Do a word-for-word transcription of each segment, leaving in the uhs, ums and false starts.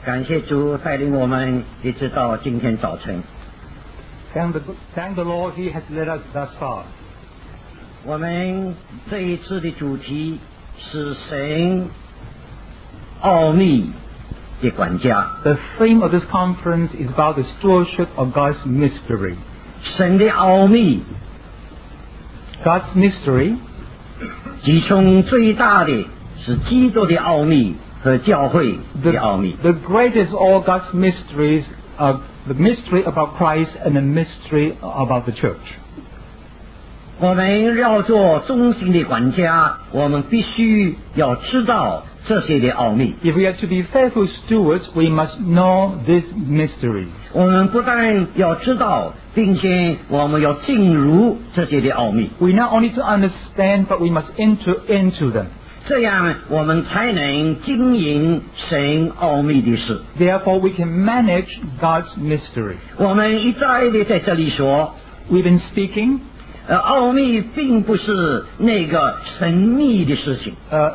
感谢主带领我们一直到今天早晨。 Thank the, thank the Lord, He has led us thus far. 我们这一次的主题是神奥秘的管家。 The theme of this conference is about the stewardship of God's mystery. 神的奥秘， God's mystery, 其中最大的是基督的奥秘和教会的奥秘。 the greatest of all God's mysteries are the mystery about Christ and the mystery about the church. 我们要做忠心的管家，我们必须要知道这些的奥秘。 If we are to be faithful stewards, we must know these mysteries. 我们不但要知道，并且我们要进入这些的奥秘， We not only to understand, but we must enter into them. 这样我们才能经营神奥秘的事。 Therefore, we can manage God's mystery. 我们一再的在这里说， We've been speaking. 呃，奥秘并不是那个神秘的事情。 Uh,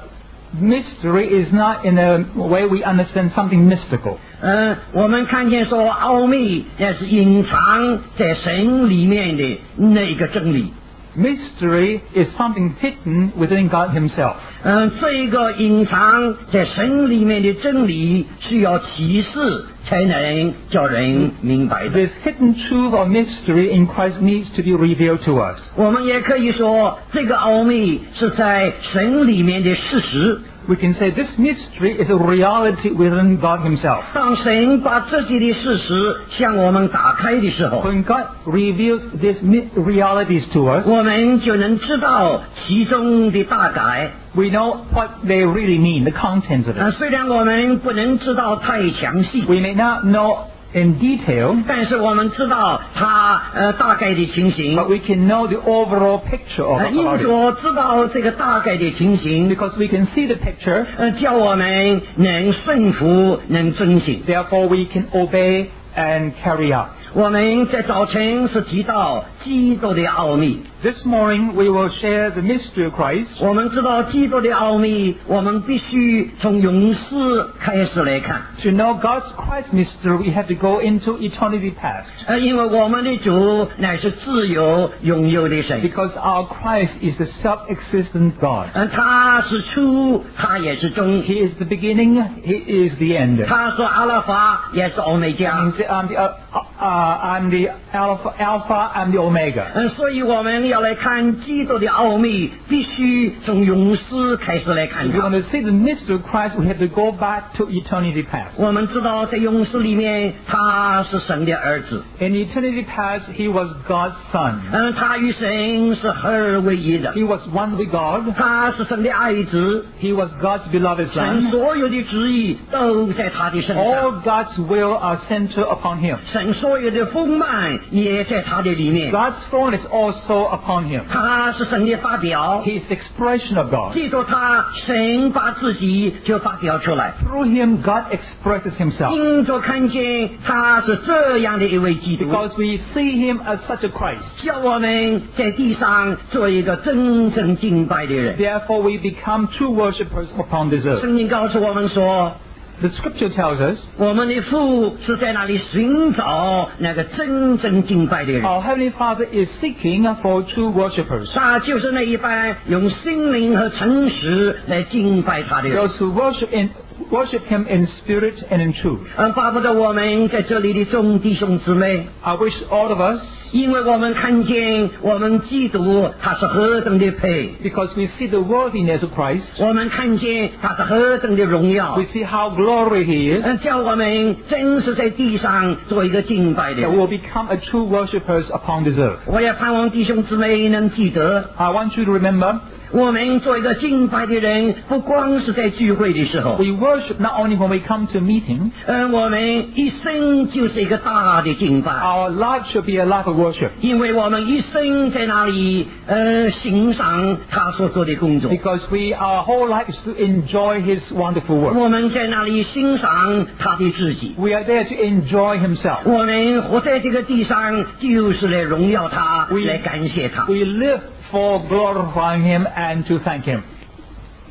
mystery is not in a way we understand something mystical. 呃，我们看见说奥秘那是隐藏在神里面的那个真理。 Mystery is something hidden within God Himself. 嗯，这一个隐藏在神里面的真理需要启示才能叫人明白的。 This hidden truth or mystery in Christ needs to be revealed to us. 我们也可以说，这个奥秘是在神里面的事实。 We can say this mystery is a reality within God Himself. 当神把这些的事实向我们打开的时候， When God reveals these mi- realities to us, 我们就能知道其中的大概。 we know what they really mean, the contents of 呃， it. 虽然我们不能知道太详细， We may not know in detail, 但是我们知道它呃大概的情形。 but we can know the overall picture of 呃，因 about it. 着知道这个大概的情形， Because we can see the picture, 呃，叫我们能顺服，能遵行。 therefore we can obey and carry out. 我们在早晨是提到基督的奥秘。 This morning we will share the mystery of Christ. 我们知道基督的奥秘，我们必须从永世开始来看。 To know God's Christ mystery, we have to go into eternity past. 呃，因为我们的主乃是自由拥有的神， Because our Christ is the self-existent God. 呃，他是初，他也是终， He is the beginning, He is the end. 他是阿拉法，也是欧米伽。 I'm the, I'm the, uh, uh, I'm the alpha, alpha, I'm the omega. 嗯，所以我们要来看基督的奥秘，必须从永世开始来看 If we 它 want。to see the mystery of Christ, we have to go back to eternity past. 我们知道，在永世里面，他是神的儿子， In eternity past, He was God's Son. 嗯，他与神是合而为一的， He was one with God. 他是神的爱子， He was God's beloved 神 Son. 所有的旨意都在他的身 All 上， God's will are centered upon Him. 神所有的丰满也在他的里面。 God's throne is also upon Him. 他是神的发表， He is the expression of God. 记住他，神把自己就发表出来， Through Him, God expresses Himself. 因着看见他是这样的一位基督， Because we see Him as such a Christ. 叫我们在地上做一个真正敬拜的人。 Therefore, we become true worshippers upon this earth. 圣经告诉我们说， The Scripture tells us 我们的父是在那里寻找那个真正敬拜的人， our Heavenly Father is seeking for true worshippers. 他就是那一班用心灵和诚实来敬拜他的人。 Those who worship in worship Him in spirit and in truth. 嗯，巴不得我们在这里的众弟兄姊妹， I wish all of us, 因为我们看见我们基督他是何等的配， because we see the worthiness of Christ, 我们看见他是何等的荣耀 we，see how glorious He is, 嗯，叫我们真是在地上做一个敬拜的 that 人。 we'll become a true worshippers upon this earth. 我也盼望弟兄姊妹能记得， I want you to remember, 我们做一个敬拜的人，不光是在聚会的时候， we worship not only when we come to meeting, 嗯，我们一生就是一个大的敬拜， our life should be a life of worship. 因为我们一生在那里，呃，欣赏他所做的工作， Because we, our whole life is to enjoy His wonderful work. 我们在那里欣赏他的自己， We are there to enjoy Himself. 我们活在这个地上就是来荣耀他， We- 来感谢他。 We live for glorifying Him and to thank Him.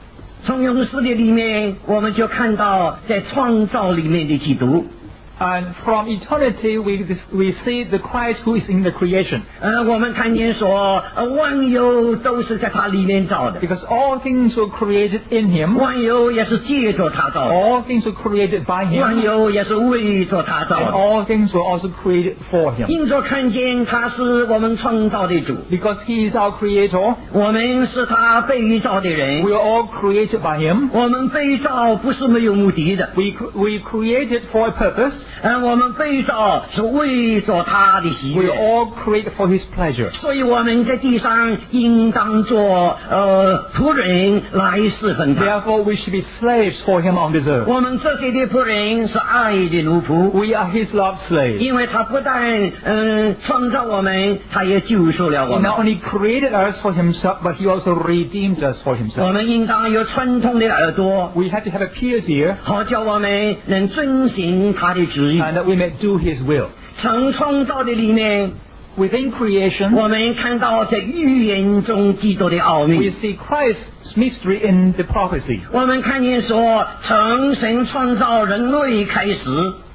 从永世的里面，我们就看到在创造里面的基督。 And from eternity, we we see the Christ who is in the creation. 呃，我们看见说，呃，万有都是在他里面造的， Because all things were created in Him. 万有也是借着他造的， All things were created by 万 Him. 有也是为着他造 And 的。 all things were also created for Him. 因着看见他是我们创造的主， Because He is our Creator, 我们是他被造的人 we。are all created by Him. 我们被造不是没有目的的， We we created for a purpose. 呃，我们被造是为着他的喜 We 悦 are。all created for His pleasure. 所以我们在地上应当做呃仆人来侍奉他。 Therefore, we should be slaves for Him on this earth. 我们这些的仆人是爱的奴仆， We are His love slaves. 因为他不但嗯、呃创造我们，他也救赎了我 He 们。 not only created us for Himself, but He also redeemed us for 我 Himself. 们应当有传统的耳朵， We have to have a pierced ear, 好叫我们能遵行他的旨意。 and that we may do His will. 从创造的里面， Within creation, 我们看到在预言中基督的奥 we 秘。 see Christ's mystery in the prophecy. 我们看见说，从神创造人类开始，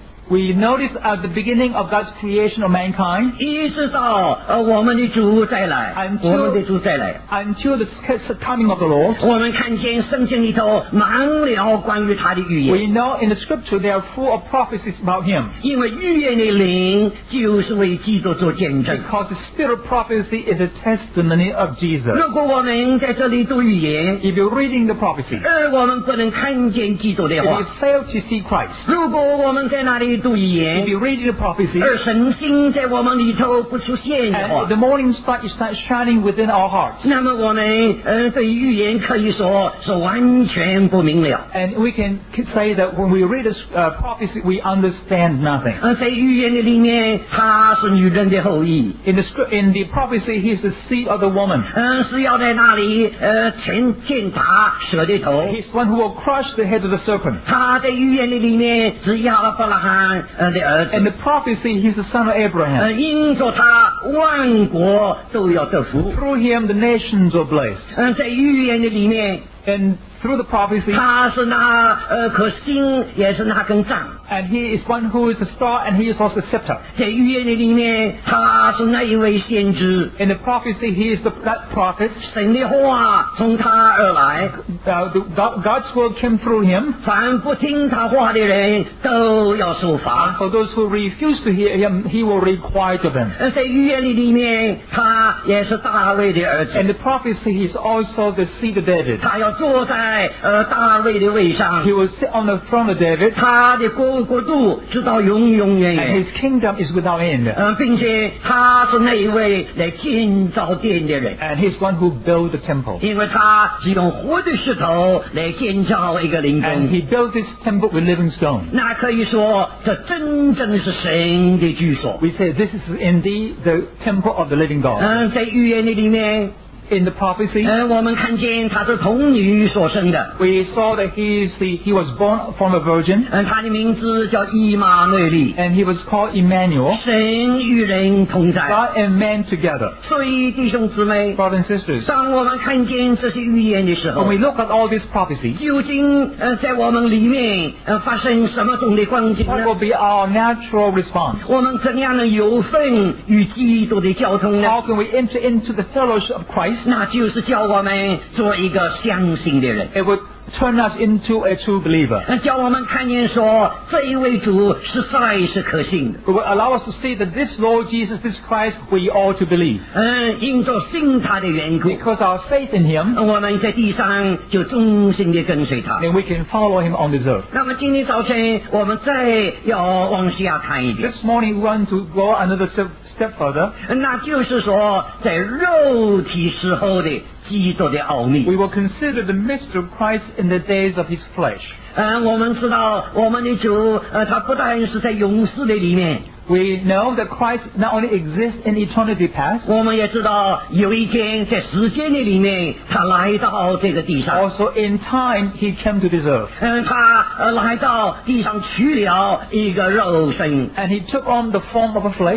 We notice at the beginning of God's creation of mankind, 一直到呃我们的主再来， Until- 我们的主再来， until the coming of the Lord, 我们看见圣经里头满了关于他的预 we 言， know in the scripture they are full of prophecies about Him. 因为预言的灵就是为基督做见证。 Because the spirit of prophecy is a testimony of Jesus. 如果我们在这里读预言， If you're reading the prophecy, 而我们不能看见基督的 if 话 you，fail to see Christ, 如果我们在那里读预 if 言， you read the prophecy, 而神心在我们里头不出现的 and 话 the，morning star is not shining within our hearts, 那么我们呃对预言可以说是完全不明了。 and we can say that when we read this uh, prophecy, we understand nothing. 呃，在预言的里面，他是女人的后裔， In the script, in the prophecy, He is the seed of the woman. 嗯、是要在那里呃践践踏蛇的头。 He's one who will crush the head of the serpent. 他在预言的里面是亚伯拉罕呃的儿 In 子， the prophecy, He's the son of 呃， Abraham. 因着他万国都要得福。 Through Him, the nations are blessed. 嗯、在预言的里面， And through the prophecy, 他是那呃颗星，也是那根杖。 and He is one who is the star, and He is also the scepter. 在预言的里面，他是那一位先知， In the prophecy, He is the, that prophet. 神的话从他而来， Uh, the, God, God's word came through Him. 凡不听他话的人都要受 And 罚。 for those who refuse to hear Him, He will require of them. 呃，在预言的里面，他也是大卫的儿 In 子， the prophecy, He is also the seed of David. 他要坐在呃大卫的位上 He，will sit on the throne of David, 他的国国度直到永永远 and 远。 His kingdom is without end. 呃，并且他是那一位来建造殿的人， And He's one who built the temple. 因为他是用活的石头来建造一个灵 And 宫。 He built this temple with living stone. 那可以说，这真正是神的居所。 We say this is indeed the temple of the living God. 嗯，在预言的里面， In the prophecy, 嗯，我们看见他是童女所生的， we saw that he is the, he was born from a virgin, 嗯，他的名字叫以马内利， and he was called Emmanuel, 神与人同在。 God and man together. 所以弟兄姊妹， Brothers and sisters, 当我们看见这些预言的时候 when，we look at all these prophecies, 究竟呃在我们里面呃发生什么种的光景 what 呢？ will be our natural response? 我们怎样能有份与基督的交通呢？ How can we enter into the fellowship of Christ? 那就是叫我们做一个相信的人。 It would turn us into a true believer. 那叫我们看见说，这一位主实在是可信的。 It would allow us to see that this Lord Jesus, this Christ, we ought to believe. 嗯，因着信他的缘故， Because our faith in Him, 我们在地上就忠心的跟随他。 then we can follow Him on this earth. 那么今天早晨，我们再要往下看一点， This morning we want to go another step, step further. 那就是说，在肉体时候的基督的奥秘。 We will consider the mystery of Christ in the days of His flesh. 嗯，我们知道我们的主，呃，他不但是在永世的里面， We know that Christ not only exists in eternity past, 我们也知道有一天在时间的里面，他来到这个地上。 also in time He came to this earth. 嗯，他呃来到地上取了一个肉身， And He took on the form of a flesh.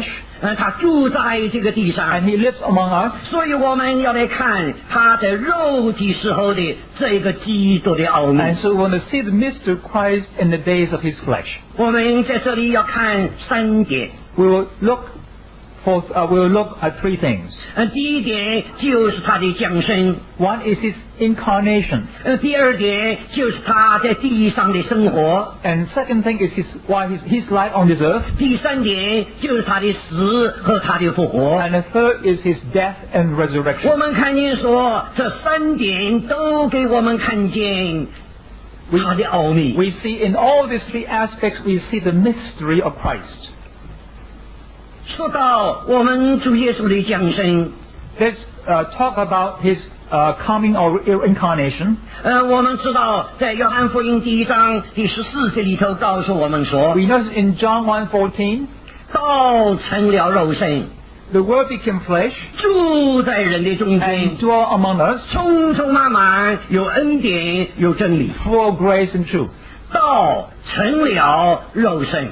呃，他住在这个地上， and He lives among us. 所以我们要来看他在肉体时候的这个基督的奥秘。 And so we want to see the mystery of Christ in the days of His flesh. 我们在这里要看三点。 We will look for, uh, we will look at three things. 呃，第一点就是他的降生， One is His incarnation. 呃，第二点就是他在地上的生活， And second thing is His, why his, his life on this earth. 第三点就是他的死和他的复活。 And the third is His death and 我 resurrection. 们看见说，这三点都给我们看见他的奥秘。 We see in all these three aspects, we see the mystery of Christ. 说到我们主耶稣的降生， Let's uh, talk about His uh, coming or incarnation. 呃，我们知道在约翰福音第一章第十四节里头告诉我们说， We notice in John one fourteen, 道成了肉身， the Word became flesh 住在人的中间 and， dwelt among us, 充充满满有恩典有真理。 full of grace and truth. 道成了肉身，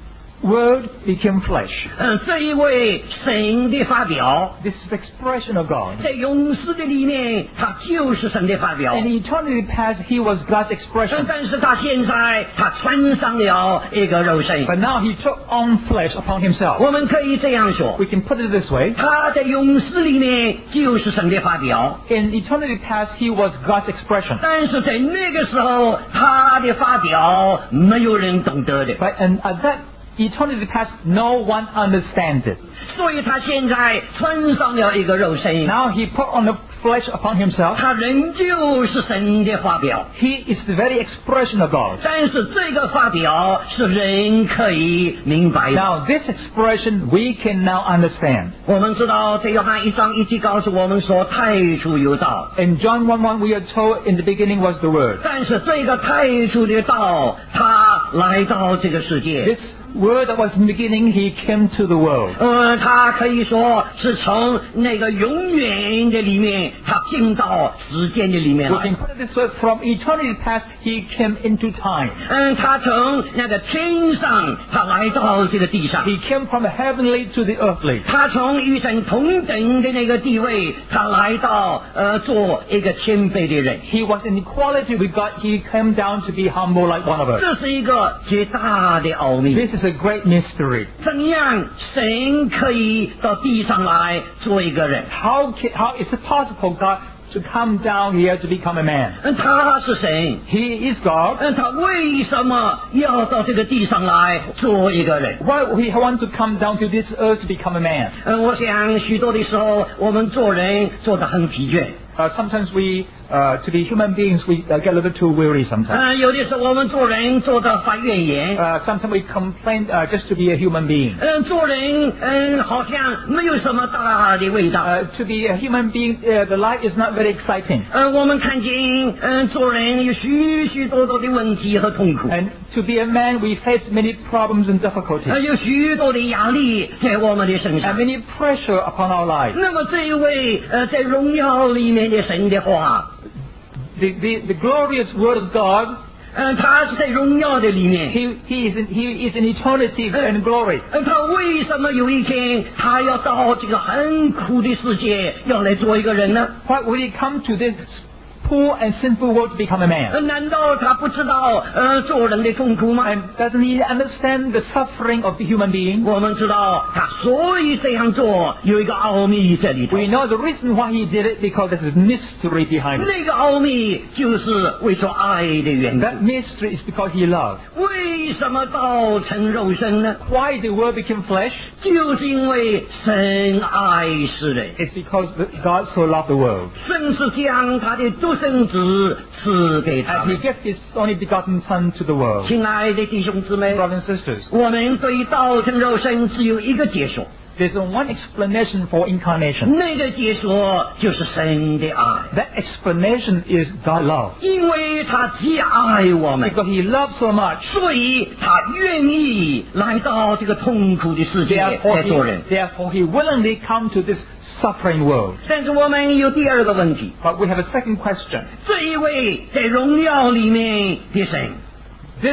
Word became flesh. 嗯、呃，这一位神的发表， This is the expression of God. 在永世的里面，他就是神的发表。 In eternity past, He was God's 嗯 expression. 但是他现在他穿上了一个肉身。 But now He took on flesh upon Himself. 我们可以这样说， We can put it this way. 他在永世里面就是神的发表， In eternity past, He was God's expression. 但是在那个时候，他的发表没有人懂得的， But and at that eternity past, no one understands it. 所以他现在穿上了一个肉身， Now He put on the flesh upon Himself. 他仍旧是神的发表， He is the very expression of God. 但是这个发表是人可以明白的。 Now this expression we can now understand. 我们知道，在约翰一章一节告诉我们说，太初有道， In John one one, we are told in the beginning was the Word. 但是这个太初的道，他来到这个世界。 This Word that was in the beginning, He came to the world. 呃，他可以说是从那个永远的里面，他进到时间的里面 We 来 can。put it this way, from eternity past, He came into time. 嗯，他从那个天上，他来到这个地上。 He came from the heavenly to the earthly. 他从与神同等的那个地位，他来到呃做一个谦卑的人。 He was in equality with God. He came down to be humble like one of us. 这是一个极大的奥秘。 This is a great mystery. 怎样神可以到地上来做一个人？ How can, how is it possible God to come down here to become a man? 嗯，他是神。 He is God. 嗯，他为什么要到这个地上来做一个人？ Why would He want to come down to this earth to become a man? 嗯，我想许多的时候，我们做人做得很疲倦。 Uh, sometimes we, uh, to be human beings, we uh, get a little bit too weary sometimes. 嗯，有的时候我们做人做得发怨言。 Uh, sometimes we complain uh, just to be a human being. 嗯，做人嗯好像没有什么大的味道。 Uh, to be a human being, uh, the life is not very exciting. 嗯，我们看见嗯做人有许许多多的问题和痛苦。 And to be a man, we face many problems and 嗯， difficulties. 有许多的压力在我们的身 And 上。 many pressure upon our lives. 那么这一位呃在荣耀里面的神的话， The, the, the glorious Word of God, 嗯，他是在荣耀的里面。 He, he, is in, he is in eternity and glory. 嗯，他为什么有一天他要到这个很苦的世界要来做一个人呢？ Why would He come to this poor and sinful world to become a man? 呃难道他不知道呃做人的痛苦吗？ And doesn't He understand the suffering of the human being? 我们知道他所以这样做有一个奥秘在里头。 We know the reason why He did it because there's a mystery behind it. 那个奥秘就是为着爱的缘故。 That mystery is because He loved. 为什么道成肉身呢？ Why the Word became flesh? 就是因为神爱世人， It's because God so loved the world. 甚至将他的独生子赐给他 And 们 He。gave His only begotten Son to the world. 亲爱的弟兄姊妹， Brothers and sisters, 我们对道成肉身只有一个解说， there's only one explanation for incarnation. 那个解说就是神的爱， That explanation is God love. 因为他既爱我们， Because He loved so much, 所以他愿意来到这个痛苦的世界 therefore 来 he, 做人。 therefore he willingly come to this suffering world. 但是我们有第二个问题， But we have a second question. 这一位在荣耀里面的神， This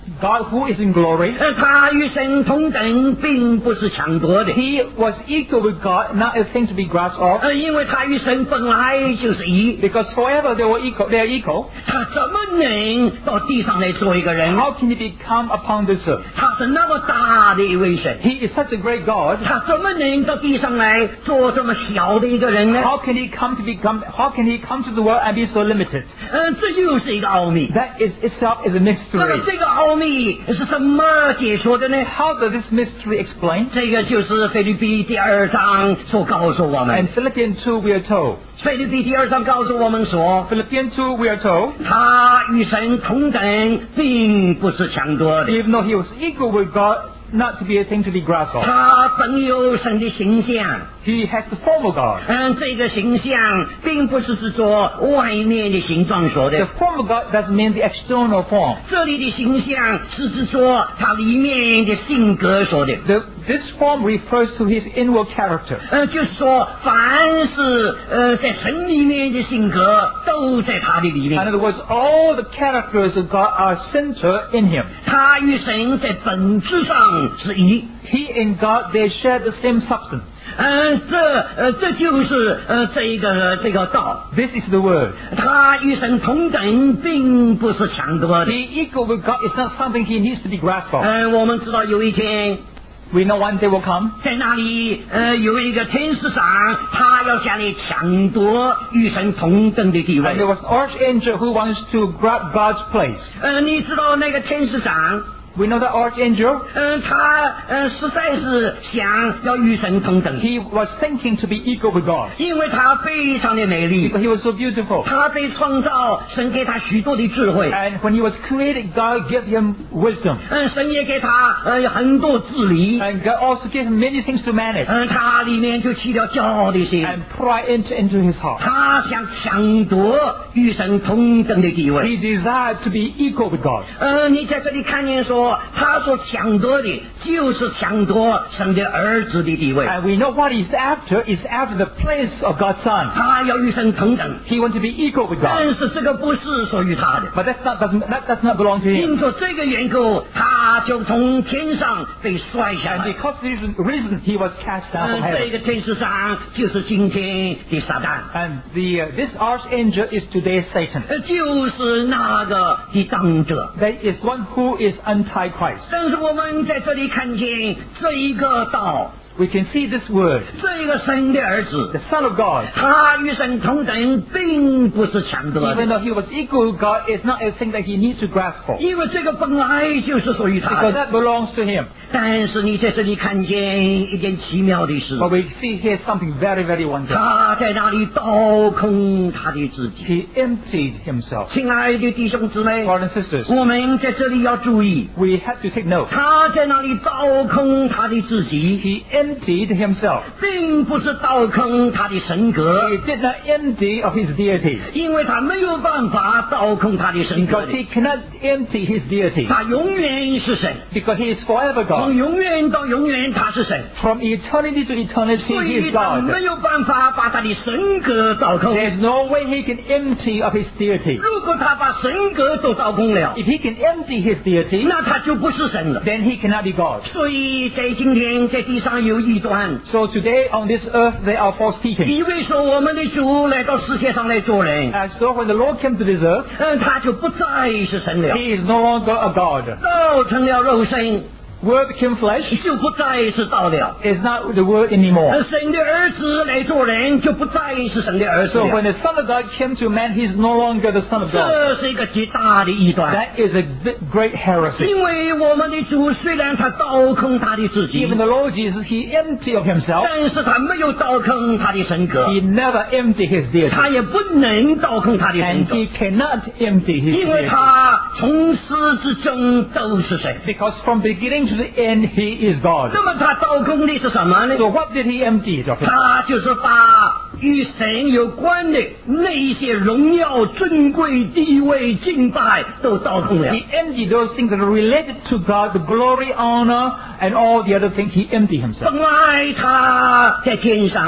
God who is in glory. 呃，他与神同等，并不是抢夺的。 He was equal with God, not a thing to be grasped of. 呃，因为他与神本来就是一， Because forever they were equal, they are equal. 他怎么能到地上来做一个人？ How can he become upon this earth? 他是那么大的一位神， He is such a great God. 他怎么能到地上来做这么小的一个人呢？ How can he come to become? How can he come to the world and be so limited? 嗯，这就是一个奥秘。 That is itself is a 那么 mystery. 这个奥秘是什么解说的呢？ How does this mystery explain? 这个就是腓立比第二章所告诉我们。 In Philippians two, we are told. 腓立比第二章告诉我们说， Philippians two, we are told. 他与神同等，并不是抢夺的。 Even though he was equal with God, not to be a thing to be grasped of. 他本有神的形象， He has the form of God. 嗯，这个形象并不是指着外面的形状说 The 的， form of God doesn't mean the external form. 这里的形象是指说他里面的性格说的。 The, this form refers to his inward character. 呃，就是说，凡是呃在神里面的性格，都在他的里 In 面。 other words, all the characters of God are centered in him. 他与神在本质上是一。 He and God, they share the same substance. 嗯，这呃这就是呃这一个这个道。 This is the word. 他与神同等，并不是抢夺的。 Be equal with God is not something he needs to be grasped of. 嗯，我们知道有一天， We know one day will come. 在那里呃有一个天使长，他要下来抢夺与神同等的地 And there 位。 was an archangel who wants to grab God's place. 呃，你知道那个天使长？ We know the archangel. 嗯，他呃实在是想要与神同等， He was thinking to be equal with God. 因为他非常的美丽， Because he was so beautiful. 他被创造，神给他许多的智慧， And when he was created, God gave him wisdom. 嗯，神也给他呃很多治理， And God also gave him many things to manage. 嗯，他里面就起了骄傲的心， And pride entered into his heart. 他想抢夺与神同等的地位。 He desired to be equal with God. 呃，你在这里看见说，他所抢夺的就是抢夺神的儿子的地位， And we know what he's after is after the place of God's Son. 他要与神同等， He wants to be equal with 但 God. 是这个不是属于他的。 But that's not, doesn't, that does not belong to him. 因着这个缘故，他就从天上被摔下 And 来。 because of this reason, he was cast down 嗯 from， 这 heaven. 个天使上就是今天的撒旦， And the, uh, this archangel is today's Satan. 呃，就是那个的当者。 That is one who is anti-Christ. 但是我们在这里看见这一个道， We can see this word, 这个神的儿子， the Son of God. 他与神同等，并不是抢夺 Even 的， though he was equal with God, it's not a thing that he needs to grasp for. 因为这个本来就是属于他 Because 的。 that belongs to him. 但是你在这里看见一件奇妙的事， But we see here something very, very wonderful. 他在那里倒空他的自己。 He emptied himself. 亲爱的弟兄姊妹， Brothers and sisters, 我们在这里要注意， we have to take note. 他在那里倒空他的自己， He emptied himself. 并不是倒空他的神格 He，did not empty of his deity. 因为他没有办法倒空他的神格 Because，he cannot empty his deity. 他永远是神， Because he is forever 从 God. 永远到永远他是神， From eternity to eternity, 所 he 以 is 他 God. 没有办法把他的神格倒空。 There's no way he can empty of his deity. 如果他把神格都倒空了， If he can empty his deity, 那他就不是神了。 then he cannot be God. 所以在今天在地上有异端， So today on this earth there are false teachings. 以为说我们的主来到世界上来做人， And so when the Lord came to this earth, 嗯，他就不再是神了， he is no longer a God. 道成了肉身， Word became flesh 就不再是道了。 is not the word anymore. 而神的儿子来做人，就不再是神的儿子 So 了。 when the Son of God came to man, he is no longer the Son of God. 这是一个极大的异端， That is a big- great heresy. 因为我们的主虽然他倒空他的自己 Even，the Lord Jesus, he emptied of himself. 但是他没有倒空他的神格， He never emptied his deity. 他也不能倒空他的神 And 格， he cannot empty his 因为 deity. 他从始至终都是神。 Because from beginning to the end, he is God. 那么他倒空的是什么呢？ So what did he empty of himself? 他就是把与神有关的那一些荣耀、尊贵、地位、敬拜都倒空了。 He emptied those things that are related to God, the glory, honor, and all the other things. He emptied himself. 本来他在天上，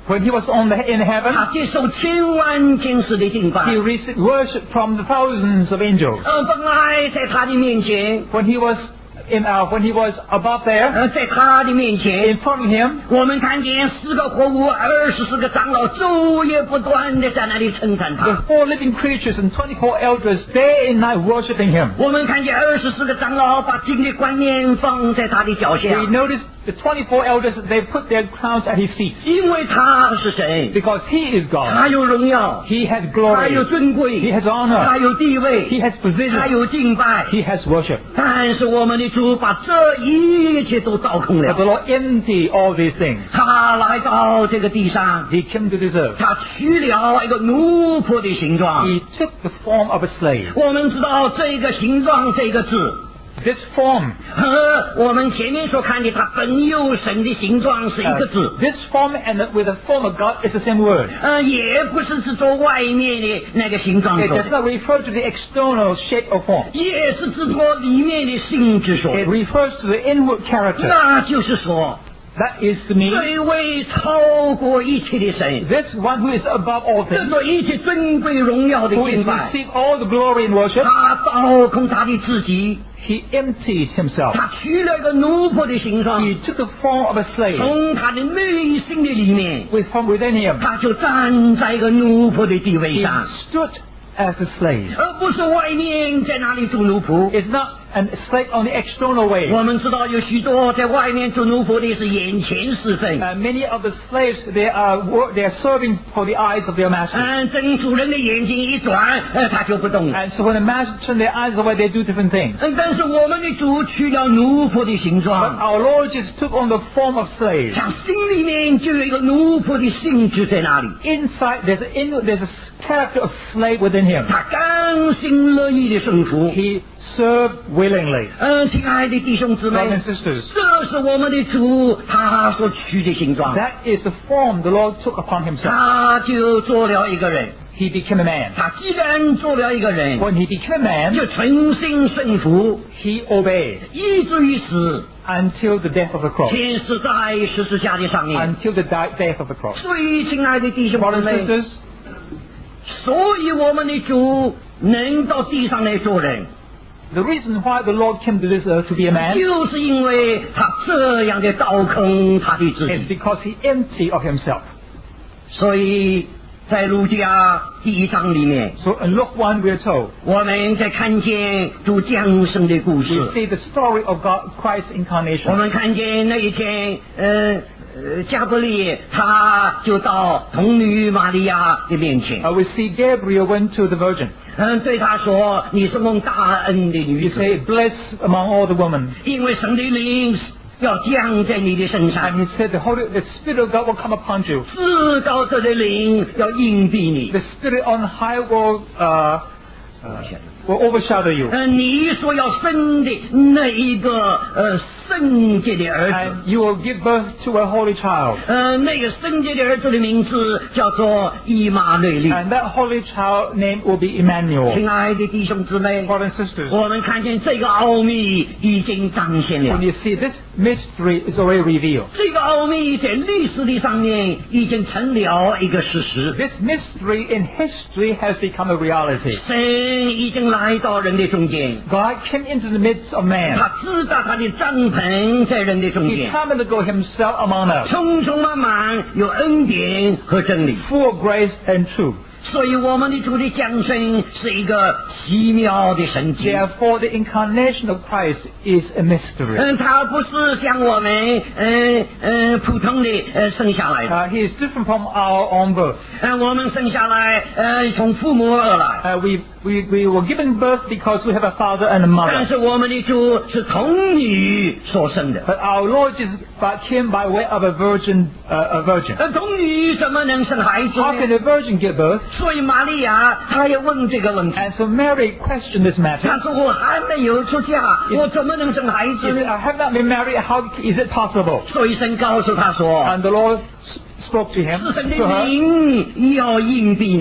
When he was on the, in heaven, 他接受千万千世的敬拜。 he received worship from the thousands of angels. 呃，本来在他的面前， When he was in, uh, when he was above there, 呃，在他的面前 in，front of him, 我们看见四个活物、二十四个长老昼夜不断的在那里称赞 the 他。 four living creatures and twenty-four elders, day and night worshiping him. 我们看见二十四个长老把金的冠冕放在他的脚下， We noticed the twenty-four elders, they put their crowns at his feet. 因为他是神， Because he is 他 God. 有荣耀， He has 他 glory. 有尊贵， He has 他 honor. 有地位， He has 他 position. 有敬拜。 He has worship. 但是我们的主把这一切都倒空 But the 了。 Lord emptied all these things. 他来到这个地上， He came to this earth. 他取了一个奴仆的形状。 He took the form of a slave. 我们知道这个形状这个字 This form, 和我们前面所看的他本有神的形状是一 uh, 个字。 this form and the, with the form of God is the same word. 呃，也不是指着外面的那个形状 It 说 does 的， not refer to the external shape or form. 也是指着里面的性质说 It 的。 refers to the inward character. 那就是说， That is to me, 这位超过一切的神， this one who is above all 这 things, 座一切尊贵荣耀的 who 敬 is 拜， received all the glory and worship, 他倒空他的自己， he emptied himself. 他取了一个奴仆的形状， He took the form of a slave 从他的内心的里面， with from within him. 他就站在一个奴仆的地位 He 上， stood as a slave. 而不是外面在那里做奴仆。 It's not an slave on the external way. 我们知道有许多在外面做奴仆的是眼前是非， Uh, many of the slaves, they are wor- they are serving for the eyes of their master. 嗯，等主人的眼睛一转，呃，他就不动了。 And so when the master turn their eyes away, they do different things. 嗯，但是我们的主取了奴仆的形 But 状， our Lord just took on the form of slave. 他心里面就有一个奴仆的性质在那里， Inside, there's a, in, there's a character of slave within him. 他甘心乐意的顺服。 He served willingly. 嗯，亲爱的弟兄姊妹 Brothers and，sisters, 这是我们的主他所取的形状， that is the form the Lord took upon himself. 他就做了一个人。 He became a man. 他既然做了一个人， When he became a 就 man, 存心顺服， he obeyed 以至于死， until the death of the cross. 天死在十字架的上面。 Until the di- death of the cross. 所以，亲爱的弟兄姊 Brothers and 妹， sisters, 所以我们的主能到地上来做人， the reason why the Lord came to this earth to be a man 就是因为他这样的倒空他的自 is 己。 because he emptied of himself. 所以在路加第一章里面， So in Luke one, we are told, 我们在看见主降生的故 we 事。 see the story of God, Christ's 我 incarnation. 们看见那一天，呃呃，加布列他就到童女玛利亚的面前， Uh, we see Gabriel went to the Virgin. 嗯，对他说：“你是蒙大恩的女 He 子， said, blessed among all the women. 因为神的灵要降在你的身 And 上， he said, the Holy, the Spirit of God will come upon you. 至高者的灵要荫蔽你。 The Spirit on high will, uh, uh, will overshadow you. 嗯，你所要生的那一个呃圣洁的儿子， And you will give birth to a holy child. 呃，那个圣洁的儿子的名字叫做以马内利。 And that holy child name will be Emmanuel. 亲爱的弟兄姊妹， Brothers and sisters, 我们看见这个奥秘已经彰显了 when。you see this mystery is already revealed. 这个奥秘在历史的上面已经成了一个事实。 This mystery in history has become a reality. 神已经来到人的中间， God came into the midst of man. 他知道他的帐篷在人的中 He 间， determined to go himself among us, 充充满满有恩典和真理。 full of grace and truth. 所以我们的主的降生是一个奇妙的神迹。 Therefore, the incarnation of Christ is a mystery. 嗯，他不是像我们嗯嗯普通的呃生下来的， Uh, he is different from our own birth. 嗯，我们生下来呃从父母而来， Uh, we, we, we were given birth because we have a father and a 但 mother. 是我们的主是童女所生的。 But our Lord Jesus by- came by way of a virgin, uh, a virgin. 呃，童女怎么能生孩子 How can 呢？ a virgin give birth? 所以玛利亚她也问这个问题。 And so Mary questioned this matter. 她说：“我还没有出嫁，我怎么能生孩 She 子 said, 呢 I have not been married. How is it possible?？” 所以神告诉她说 And the Lord s- spoke to：“ him, 是神 to 的 her, 灵要荫蔽你。”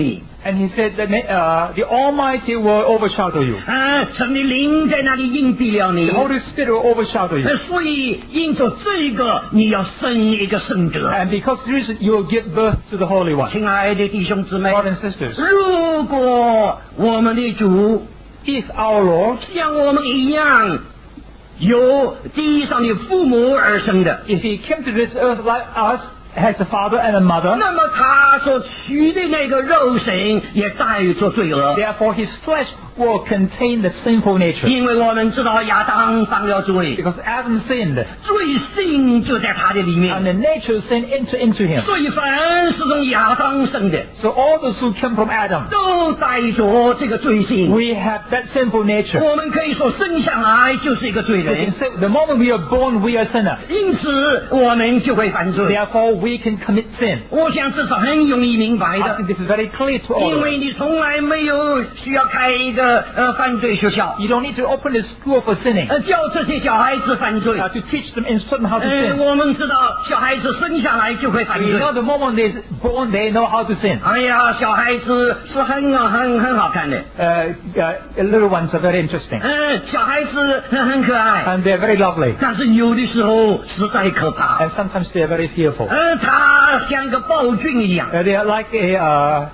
And he said that uh, the Almighty will overshadow you. 啊，神的灵在那里隐蔽了你 The。Holy Spirit will overshadow you. 呃所以因着这个，你要生一个圣者。 And because of this, you will give birth to the Holy One. 亲爱的弟兄姊妹， Brothers and sisters, 如果我们的主 if our Lord, 像我们一样，由地上的父母而生的， if he came to this earth like us, has a father and a mother, 那么他所取的那个肉身也带着罪恶。 therefore his flesh will contain the sinful nature. 因为我们知道亚当犯了罪， Because Adam sinned, 罪性就在他的里 and 面， the nature of sin entered into him. 所以凡是从亚当生的， So all those who come from Adam, 都带着这个罪性。 we have that sinful nature. 我们可以说生下来就是一个罪 We 人 can，say, the moment we are born, we are sinners. 因此我们就会犯罪。 Therefore, we can commit sin. 我想这是很容易明白 I 的， think this is very clear to all 因 of us. 为你从来没有需要开一个呃犯罪学校， You don't need to open a school for sinning, 呃教这些小孩子犯罪。 uh, to teach them instruct them how to 呃， sin. 我们知道小孩子生下来就会犯 We 罪。 know the moment they're born, they know how to sin. 哎呀，小孩子是很啊很很好看的， Uh, uh, little ones are very interesting, 嗯，小孩子很很可爱， and they're very lovely, 但是有的时候实在可怕。 and sometimes they're very fearful. 嗯，他像个暴君一样 Uh, they are like a, uh,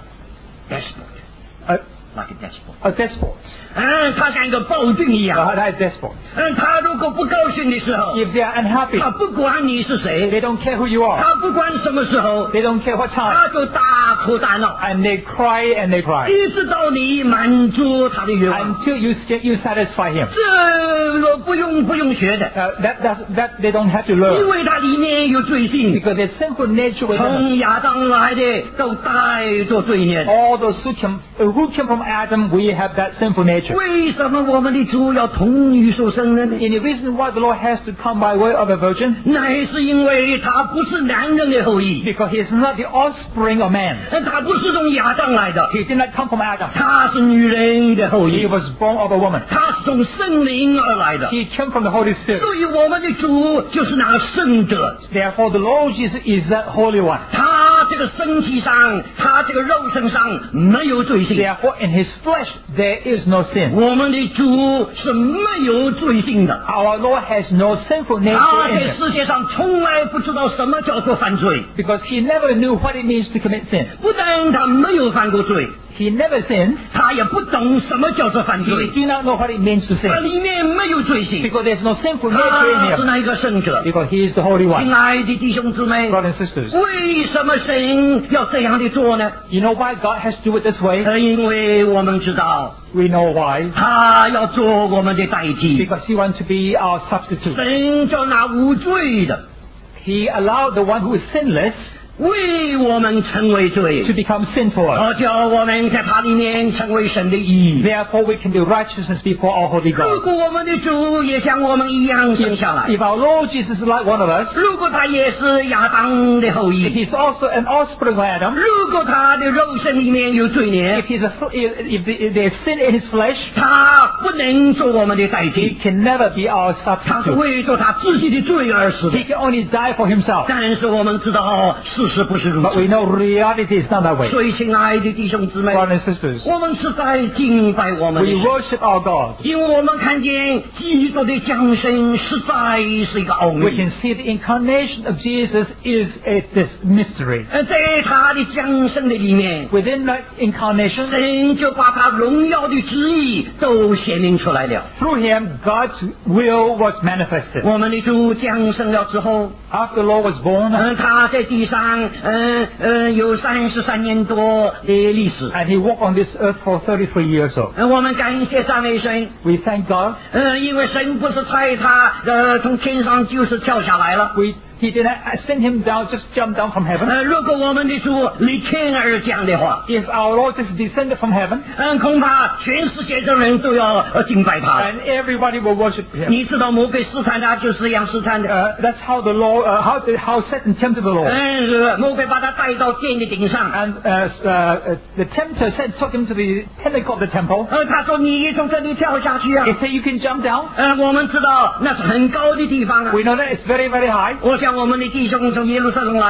，despot， a, like a despot。 a despot. 嗯，他像一个暴君一样。 Uh, that is despot. 嗯，他如果不高兴的时候， If they are unhappy, 他不管你是谁， they don't care who you are. 他不管什么时候， They don't care what time. 他就大哭大闹， And they cry and they cry 一直到你满足他的愿望。 until you you satisfy him. 这不用不用学的， Uh, that, that, that they don't have to 因 learn 为它里面有罪性， because there's sinful nature within us. 从亚当来的都带着罪孽。 All those who came, uh, who came from Adam, we have that sinful nature. 为什么我们的主要童女所生的呢？ And the reason why the Lord has to come by way of a virgin, 乃是因为他不是男人的后裔， because he is not the offspring of man. 他不是从亚当来的， He did not come from Adam. 他是女人的后 He 裔， was born of a woman. 他是从圣灵而来的。 He came from the Holy Spirit. 所以我们的主就是那个圣者， Therefore, the Lord Jesus is that Holy One. 他这个身体上，他这个肉身上没有罪性。 Therefore, in His flesh, there is no sin. 我们的主是没有罪性的， Our Lord has no sinful 他 nature in 在 Him. 世界上从来不知道什么叫做犯罪， Because He never knew what it means to commit sin. 不但他没有犯过罪， He never sinned. 他也不懂什么叫做犯 He 罪， do not know what it means to 他 sin. 里面没有罪性， Because there's no sinful 他 nature in 是 Him. 那一个圣者。 Because He is the Holy 亲 One. 爱的弟兄姊妹， Brothers and sisters, 为什么神要这样的做呢？ you know why God has to do it this way? 呃，因为我们知道 We know why. 他要做我们的代替， Because He wants to be our substitute. 神叫那无罪的 He allowed the one who is sinless 为我们成为罪 to，become sin for us. 好叫我们在他里面成为神的义。 Therefore, we can be righteousness before our holy 如 God. 果我们的主也像我们一样生下来， If our Lord Jesus is like one of us, 如果他也是亚当的后 if 裔， He's also an offspring of Adam, 如果他的肉身里面有罪 if 孽， He's a, if, if, if there's sin in His flesh, 他不能做我们的代 He 替， can never be our 他是 substitute. 为着他自己的罪而死的 He。can only die for Himself. 但是我们知道事实不是如 But we 此， know reality is not that way. 所以亲爱的弟兄姊妹， Brothers and sisters, 我们是在敬拜我们的 we 神。 worship our God. 因为我们看见基督的降生实在是一个奥 We 秘， can see the incarnation of Jesus is a, this mystery. 呃，在他的降生的里面， Within that incarnation, 神就把他荣耀的旨意都显明出来了。 through Him, God's will was manifested. 我们的主降生了之后， After the Lord was born, 嗯、他在地上，嗯、嗯、有三十三年多的历史。 and He walked on this earth for thirty-three years old. 嗯、我们感谢赞美神， We thank God. 嗯、因为神不是差他，呃，从天上就是跳下来了。 We He did not send Him down, just jump down from heaven. 呃，如果我们的主离天而降的话， If our Lord is descended from heaven, 嗯，恐怕全世界的人都要呃敬拜他。 and everybody will worship Him. 你知道魔鬼试探他就是这样试探的。 Uh, that's how the Lord, uh, how the, how Satan tempted the Lord. 嗯，是魔鬼把他带到殿的顶上， And uh, uh, uh, the tempter said, took him to the pinnacle of the temple. 呃，他说你从这里跳下去啊 He。said, you can jump down. 呃，我们知道那是很高的地方啊。 We know that it's very, very high. 我想我们的弟兄从耶路撒冷来，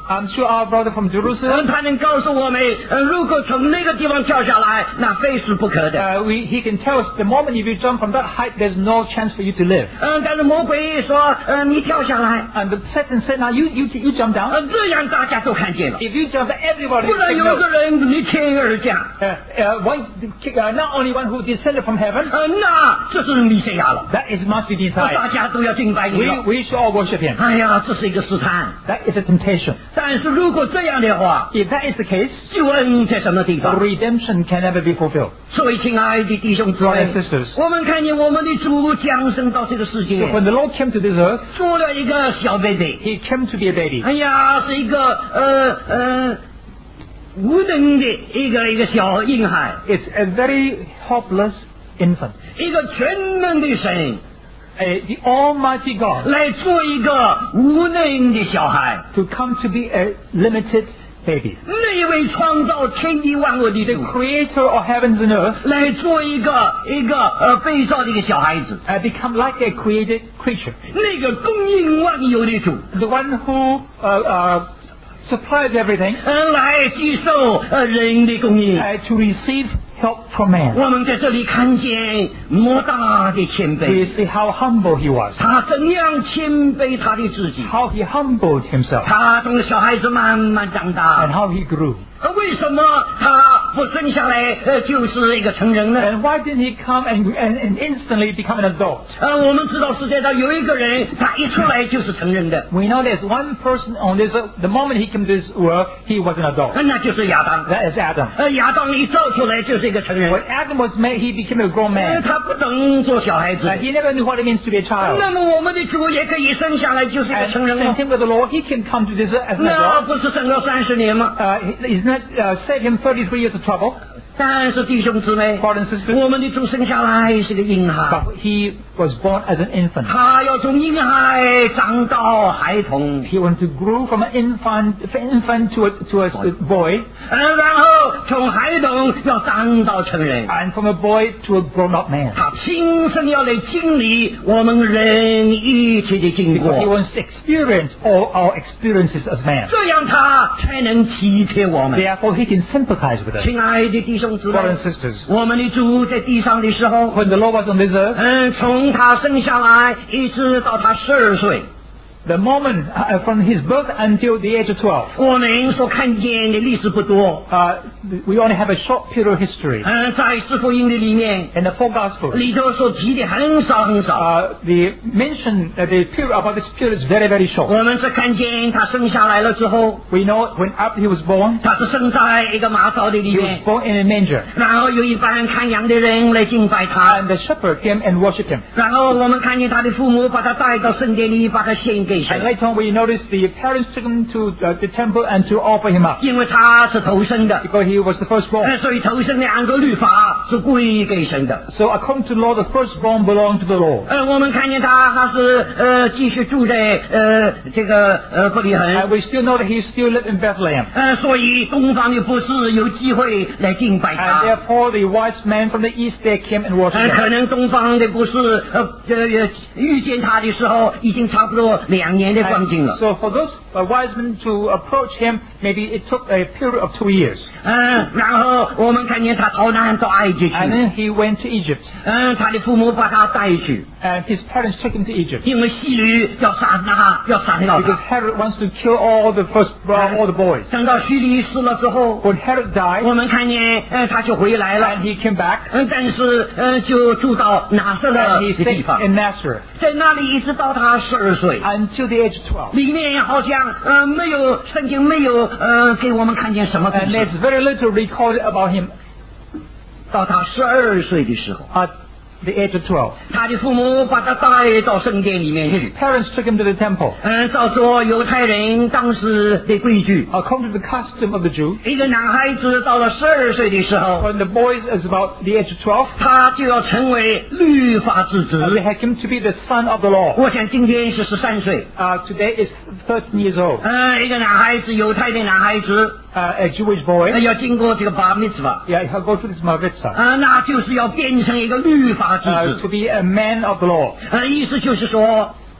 I'm sure our brother from 嗯， Jerusalem, 他能告诉我们，呃，如果从那个地方跳下来，那非是不可的。 uh, we, he can tell us the moment if you jump from that height, there's no chance for you to live. 嗯，但是魔鬼说，呃，你跳下来， And the Satan said, now you, you, you jump down. 呃，这样大家都看见了。 If you jump, everybody 不 will 然 take 有 note. 个人离天而降， Uh, uh, one, uh, not only one who descended from heaven, 呃，那这是弥赛亚了， that is must be 大 decided. 家都要敬拜你 We, 了。 we should all worship him. 哎呀，这是一个试探。 That is a temptation. 但是如果这样的话， If that is the case, 救恩在什么地 the 方？ redemption can never be fulfilled. 所以，亲爱的弟兄姊 Brothers 妹 and，sisters, 我们看见我们的主降生到这个世界 so，when the Lord came to this earth, 做了一个小 baby。 he came to be a baby. 哎呀，是一个呃呃无能的一个一个小婴孩， It's a very helpless infant. 一个全能的神 Uh, the Almighty God 来做一个无能的小孩。 to come to be a limited baby. 那一位创造天地万物的 The 主 creator of heavens and earth 来做一个一个呃被造的一个小孩子， uh, become like a created creature. 那个供应万有的主， The one who uh, uh, supplies everything 呃来接受呃人的供应。 uh, to receive help from man. 我们在这里看见莫大的谦 We 卑， see how humble he was, 他怎样谦卑他的自己， how he humbled himself, 他从小孩子慢慢长 and 大。 how he grew. 呃为什么他不生下来呃就是一个成人呢？ And why didn't he come and, and, and instantly become an adult? 呃，我们知道世界上有一个人，他一出来就是成人的， We know there's one person on this earth, the moment he came to this world, he was an adult. 呃那就是亚当。 That is Adam. 呃，亚当一造出来就是一个成人， When Adam was made, he became a grown 呃 man. 他不懂做小孩子 Uh,。he never knew what it means to be a child. 那么我们的主也可以生下来就是一个 And 成人 same 吗？ thing with the Lord, he can come to this earth as an 那 adult. 不是生了三十年吗？ Uh, he- he's not uh, saved him thirty-three years of trouble, 但是弟兄姊妹， brothers and sisters, 我们的主生下来是个婴孩， but he was born as an infant. 他要从婴孩长到孩童， He wanted to grow from an infant, infant to a, to a boy, 呃，然后从孩童要长到成人， and from a boy to a grown-up man. 他亲身要来经历我们人一切的经 Because he 过， wants to experience all our experiences as man. 这样他才能体贴我们。 Therefore, he can sympathize with us. 亲爱的弟兄姊妹 Brothers and sisters, 我们的主在地上的时候， when the Lord was on this earth, 嗯，从他生下来一直到他十二岁， the moment uh, from his birth until the age of twelve, 我们所看见的历史不多。 uh, we only have a short period of history. 嗯，在四福音的里面， In the four Gospels, 里头所提的很少很少。 uh, the mention, uh, the period about this period is very, very short. 我们只看见他生下来了之后， We know when after he was born, 他是生在一个马槽的里 he was 面， born in a manger, 然后有一班看羊的人来敬拜他， and the shepherd came and worshipped him. 然后我们看见他的父母把他带到圣殿里，把他献给 And 神， later on, we notice the parents took him to uh, the temple and to offer him up 因为他是头生的， because he was the firstborn. 呃所以头生的按照律法是归给神的。 So according to law, the firstborn belonged to the Lord. 呃，我们看见他他是呃继续住在呃这个呃伯利 And 恒， we still know that he still lived in Bethlehem. 呃，所以东方的博士有机会来敬拜 And 他。 therefore, the wise men from the east they came and 呃， worshipped 可 him. 能东方的博士呃这呃遇见他的时候，已经差不多两年的光景 And 了。 so for those uh, wise men to approach him, maybe it took a period of two years. 嗯，然后我们看见他逃难到埃及去， And then he went to Egypt. 嗯，他的父母把他带去， And his parents took him to Egypt. 因为希律要杀他，要杀掉 Because 他。 Herod wants to kill all the first, all the boys. 等到希律死了之后， When Herod died, 我们看见，呃，他就回来了 and，he came back, 嗯，但是，呃，就住到拿撒勒 and he 的地 stayed 方， in Nazareth 在那里一直到他十二岁， until the age of twelve. 里面好像，呃，没有圣经没有，呃，给我们看见什么故 And 事。 there's very little recorded about him 到他十二岁的时候， at the age of twelve. 他的父母把他带到圣殿里面 His 去， parents took him to the temple. 嗯，照做犹太人当时的规矩， According to the custom of the Jew, 一个男孩子到了十二岁的时候， when the boy is about the age of twelve, 他就要成为律法之 uh, they 子。 had him to be the son of the law. 我想今天是十三岁， Uh, today is thirteen years old. 呃，一个男孩子，犹太的男孩子， Uh, a Jewish boy. 呃要经过这个 bar mitzvah， Yeah, he'll go through this mavitzah. 呃，那就是要变成一个律法之 Uh, 子 to。be a man of the law. 呃，意思就是说，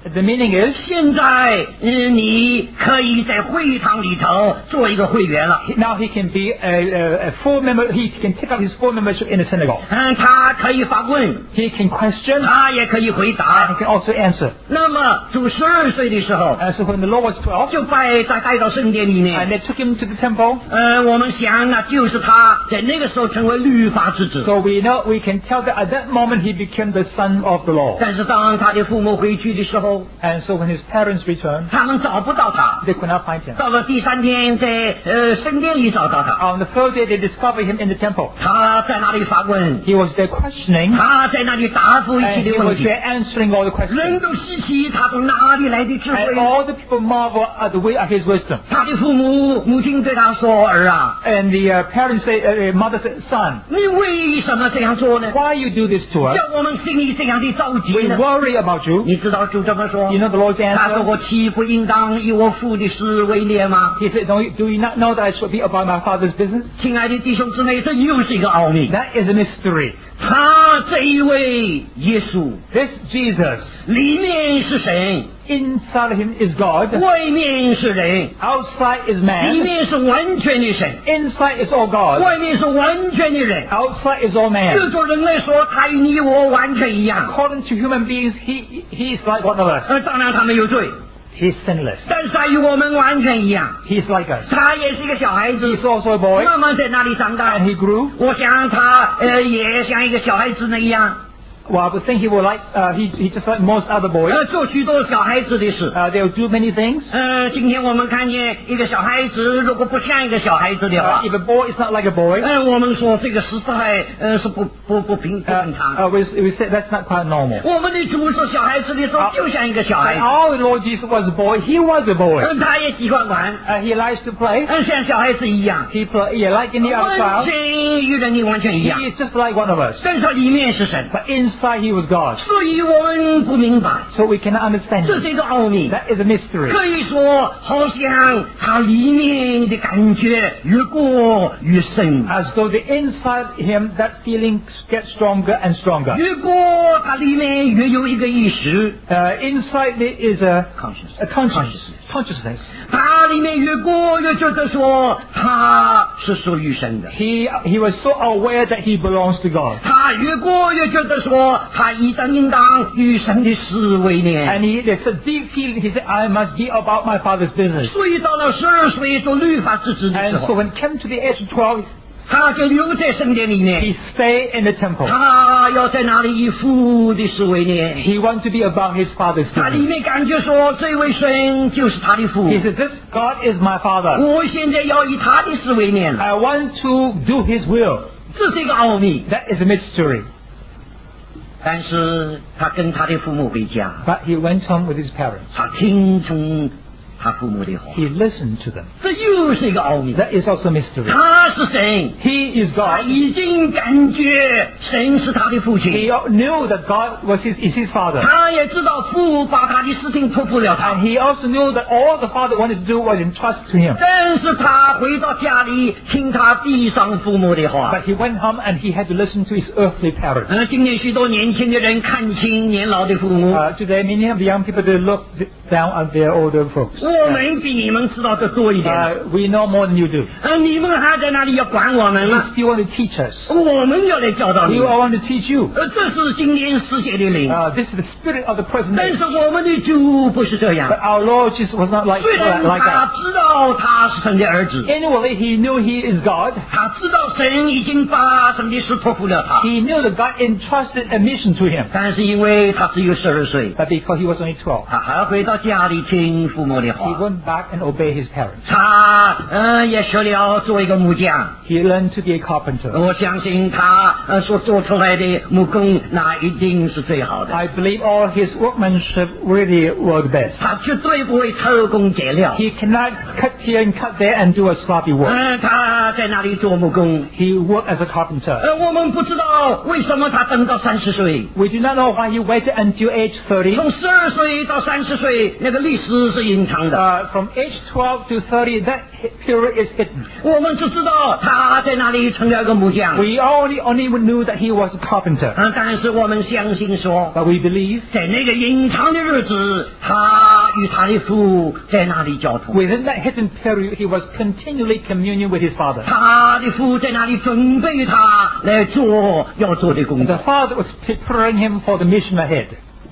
The meaning is, 现在，嗯，你可以在会堂里头做一个会员了。 now he can be a, a, a full member, he can take up his full membership in the synagogue. 嗯，他可以发问， He can question, 他也可以回 and 答 he。can also answer. 那么主十二岁的时候， And so when the Lord was twelve, 就拜带带到圣殿里 and 面。 they took him to the temple, 呃，我们想那就是他在那个时候成为律法之子。 so we know, we can tell that at that moment he became the son of the Lord. 但是当他的父母回去的时候， And so when his parents returned, 他们找不到他。 they could not find him. 到了第三天，在呃圣殿里找到他， On the third day, they discovered him in the temple. 他在那里发问， He was there questioning, 他在那里答复一 and 切 he 的 was 问题。 there answering all the 人 questions. 都稀奇，他从哪里来的智 And 慧？ all the people marvel at the way of his wisdom. 他的父母母亲对他说：“儿啊， And the uh, parents say, uh, uh, mother said, son, 你为什么这样做呢？ why you do this to us? 叫我们心里这样的着急 We 呢？” worry about you. 你知道主怎么说 You？know the Lord's 他说：“ answer? 我岂不应当以我父的事为念吗 He said, Don't you, do you not know that I should be about my father's business?？” 亲爱的弟兄姊妹，这又是一个奥秘。 That is a mystery. 他这一位耶稣 This Jesus, 里面是神， inside of him is God, 外面是人， outside is 里 man, 面是完全的神， inside is all God, 外面是完全的人。 outside is all 就 man. 做人来说，他与你我完全一样。 According to human beings, he, he is like one of us. 呃，当然他没有罪， He's sinless. 但是他与我们完全一样。 He's like us. 他也是一个小孩子 He's，also a boy, 慢慢在那里长大 and。he grew. 我想他呃也像一个小孩子那样， Well, I would think he will like, uh, he, he just like most other boys. 呃，做许多小孩子的事。 Uh, they'll do many things. 呃，今天我们看见一个小孩子，如果不像一个小孩子的 Uh, 话， if a boy is not like a boy, 呃，我们说这个时代呃是不不不平不 uh, 正常。 uh, we, we say that's not quite normal. 我们的主是小孩子的时候好就像一个小孩 And 子， our Lord Jesus was a boy. He was a boy. 呃，他也喜欢玩， Uh, he likes to play. 呃，像小孩子一样， He play, yeah, like any other 完 child. 全与人的完全一 He 样。 is just like one of us. 但是里面是神， But inside he was God. 所以我们不明白， So we cannot understand 这 it. 是一个奥秘。 That is a mystery. 可以说，好像他里面的感觉越过越深， As though the inside him, that feeling gets stronger and stronger. 越过它里面越有一个意识 Uh, inside it is a, conscious， a consciousness. Consciousness. 它里面越过越觉得说他是属于神的， He, he was so aware that he belongs to God. 他越过越觉得说他一当应当与神的事为 And 念。 he, there's a deep feeling, he said, I must be about my father's business. 所以到了十二岁做律法之子的时 And so 候， when it came to the age of twelve, 他就留在圣殿里面， he stayed in the temple. 他要在那里以父的事为念。 He wanted to be about his father's 他里 business. 面感觉说，这位神就是他的父。 He said, this God is my father. 我现在要以他的事为念了， I want to do his will. 这是一个奥秘。 That is a mystery. 但是他跟他的父母回家， But he went home with his parents. 他听从他父母的话， He listened to them. 这又是一个奥秘。 That is also a mystery. 他是神， He is 他 God. 已经感觉神是他的父 He 亲， knew that God was his, is his father. 他也知道父把他的事情托付了他 And。he also knew that all the father wanted to do was entrust to him. 但是他回到家里听他地上父母的话。 But he went home and he had to listen to his earthly parents. 呃，今天许多年轻的人看清年老的父母， Uh, today, many of the young people, they look down on their older folks. 我们比你们知道的多一点。 Uh, we know more than you do. 呃，你们还在那里要管我们 You 吗？ still want to teach us. 我们要来教导你 You 们。 I want to teach you. 呃，这是今天世界的灵， Uh, this is the spirit of the present 但 age. 是我们的主不是这样 But。our Lord Jesus was not like, 虽然 like 他 that. 知道他是神的儿子， Anyway, he knew he is God. 他知道神已经把神的事托付了他， He knew that God entrusted a mission to him. 但是因为他只有十二岁， But because he was only twelve, 他还要回到家里听父母的 he 话。 went back and obeyed his parents. 他呃也学了做一个木匠。 He learned to be a carpenter. 我相信他呃所做出来的木工，那一定是最好的。 I believe all his workmanship really were the best. 他绝对不会偷工减料。 He cannot cut here and cut there and do a sloppy work. 呃，他在那里做木工。 He worked as a carpenter. 呃，我们不知道为什么他等到三十岁， We do not know why he waited until age thirty. 从十二岁到三十岁，那个历史是隐藏的。 Uh, from age twelve to thirty, that period is hidden. 我们只知道他在那里成了一个木匠。 We only only knew that he was a carpenter. 嗯，但是我们相信说， But we believe 在那个隐藏的日子，他与他的父在那里交通。 within that hidden period he was continually communion with his father. 他的父在那里准备他来做要做的工 The 作。 father was preparing him for the mission ahead.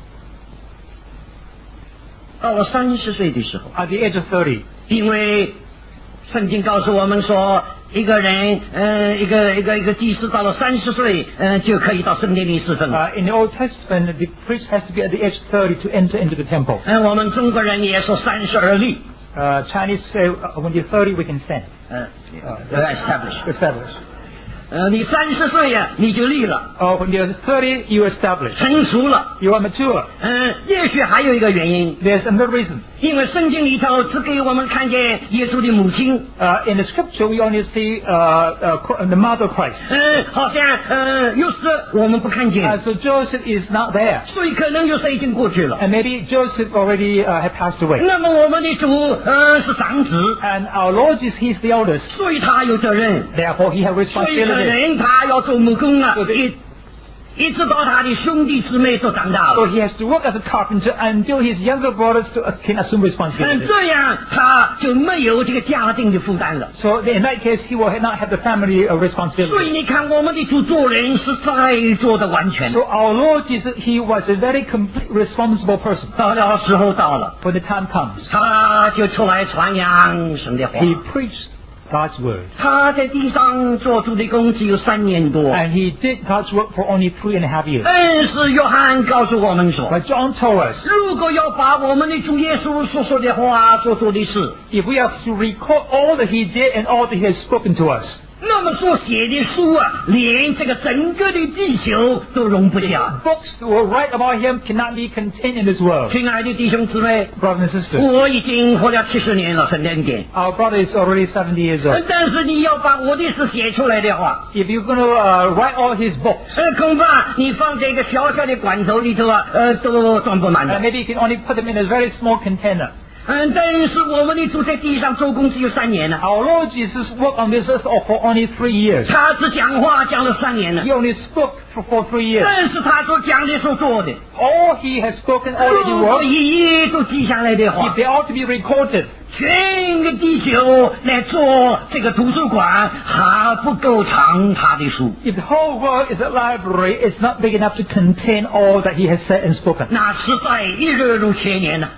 到了三十岁的时候， At the age of thirty, 因为圣经告诉我们说，一个人，呃，一个一个一个祭司到了三十岁，呃，就可以到圣殿里侍奉了。 uh, in the Old Testament, the priest has to be at the age of thirty to enter into the temple. 嗯、我们中国人也说三十而立， Uh, Chinese say uh, when you're thirty we can stand. 嗯、 Uh, 呃 establish， establish. 呃，你三十岁呀，你就立了， Uh, when you're thirty, you establish. 成熟了。 You are mature. 嗯、也许还有一个原因， There's another reason. 因为圣经里头只给我们看见耶稣的母亲， Uh, in the scripture, we only see uh, uh, Chr- the mother of Christ. 嗯、好像呃，有时我们不看见， Uh, so Joseph is not there. 所以可能有时已经过去了。 And maybe Joseph already uh, had passed away. 那么我们的主呃是长子， And our Lord is He's the eldest. 所以他有责任， Therefore, He has 所以可 responsibility. 能他要做木工啊， 对对一一直到他的兄弟姊妹都长大 So 了， he has to work as a carpenter until his younger brothers to, uh, can assume 嗯， responsibility. 这样他就没有这个家庭的负担了。 So in that case, he will not have the family uh, 所以 responsibility. 你看，我们的主做人是在做的完全 So。our Lord Jesus, He was a very complete, responsible person. 到了时候到了， When the time comes, 他就出来传扬神的话。 He preached God's word. 他在地上做主的工只有三年多， And He did God's work for only three and a half years. 但是约翰告诉我们说， But John told us, 如果要把我们的主耶稣所说的话、所做的事， if we have to record all that He did and all that He has spoken to us, 那么所写的书啊，连这个整个的地球都容不下。 books that were right about Him cannot be contained in this world. 亲爱的弟兄姊妹， Brothers and sisters, 我已经活了七十年了，很恩典。 our brother is already seventy years old. 但是你要把我的事写出来的话， If you're going to uh, write all his books, 呃，恐怕你放在一个小小的罐头里头啊，呃，都装不满 uh, 的。 maybe you can only put them in a very small container. 嗯，但是我们的主在地上做工只有三年了， Our Lord Jesus worked on this earth for only three years. 他只讲话讲了三年了 He，only spoke for, for three years. 但是他所讲的、所做的， All he has spoken, all that he 如果 worked, 一一都记下来的 if 话， they ought to be recorded, 全个地球来做这个图书馆还不够藏他的书， if the whole world is a library, it's not big enough to contain all that he has said and spoken. 那实在一日如千年呐、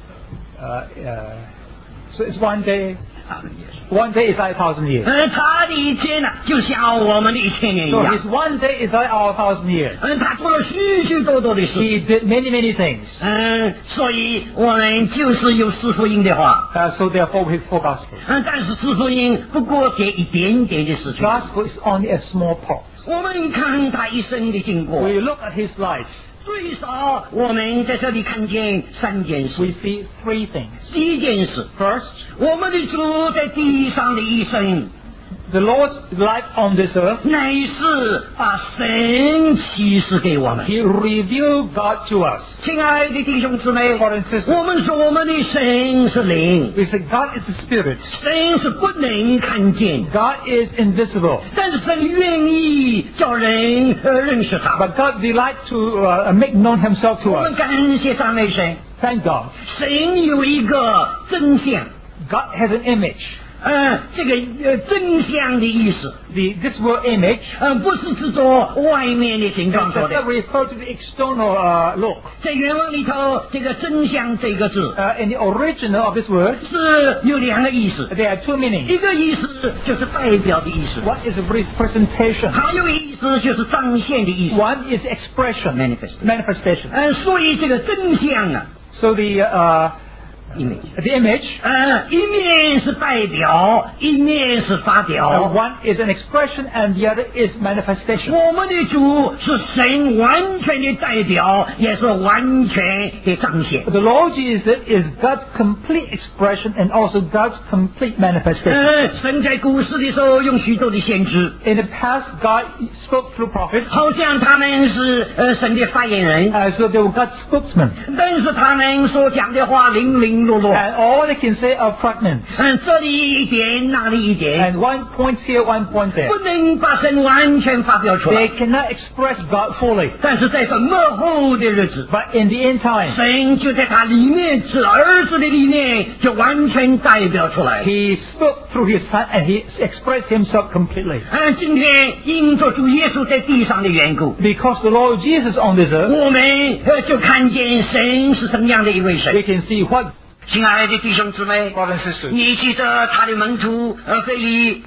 Uh, uh, so it's one day, one day is like a thousand years. 嗯，他的一天呢，就像我们的一千年一 So 样。 his one day is like our thousand years. 嗯，他做了许许多多的事。 He did many, many things. 嗯，所以我们就是有四福音的话， Uh, so therefore, we have four gospels. 嗯，但是四福音不过写一点点的事情。 Gospel is only a small part. 我们看他一生的经过， We look at his life, 最少我们在这里看见三件 we 事。 see three things. 第一件事， First, 我们的主在地上的一生， the Lord's life on this earth, 乃是把神启示给我们。 He revealed God to us. 亲爱的弟兄姊妹， Brothers and sisters, 我们说我们的神是灵， we say God is the Spirit. 神是不能看见， God is invisible. 但是神愿意叫人呃认识他。 But God delights to uh, make known Himself to 我们 us. 感谢赞美神， Thank God. 神有一个真相， God has an image. 呃，这个呃真相的意思， The, this word image 呃，不是指着外面的形状 does 说 not 的， refer to the external uh, look. 在原文里头，这个真相这个字 Uh, in the original of this word, 是有两个意思， there are two meanings. 一个意思就是代表的意思， One is a representation. 还有一个意思就是彰显的意思 One is expression, Manifest. manifestation. 呃，所以这个真相啊 So the uh, ，image， the image, 呃，一面是代表，一面是发 uh, 表。 one is an expression and the other is manifestation. 我们的主是神完全的代表，也是完全的彰显。 The Lord Jesus is God's complete expression and also God's complete manifestation. 呃，神在古时的时候用许多的先知， In the past, God spoke through prophets, 好像他们是呃神的发言人， uh, so they were God's spokesman. 但是他们所讲的话零零零落落， And all they can say are fragments. 嗯，这里一点，那里一点， And one point here, one point there. 不能把神完全发表出来。 They cannot express God fully. 但是在这末后的日子， But in the end time, 神就在他里面，指儿子的里面，就完全代表出来。 He spoke through His Son and He expressed Himself completely. 嗯，今天因着主耶稣在地上的缘故， Because the Lord Jesus on this earth, 我们呃就看见神是怎样的一位神 we。can see what, 亲爱的弟兄姊妹， brothers and sisters, 你记得他的门徒呃腓利，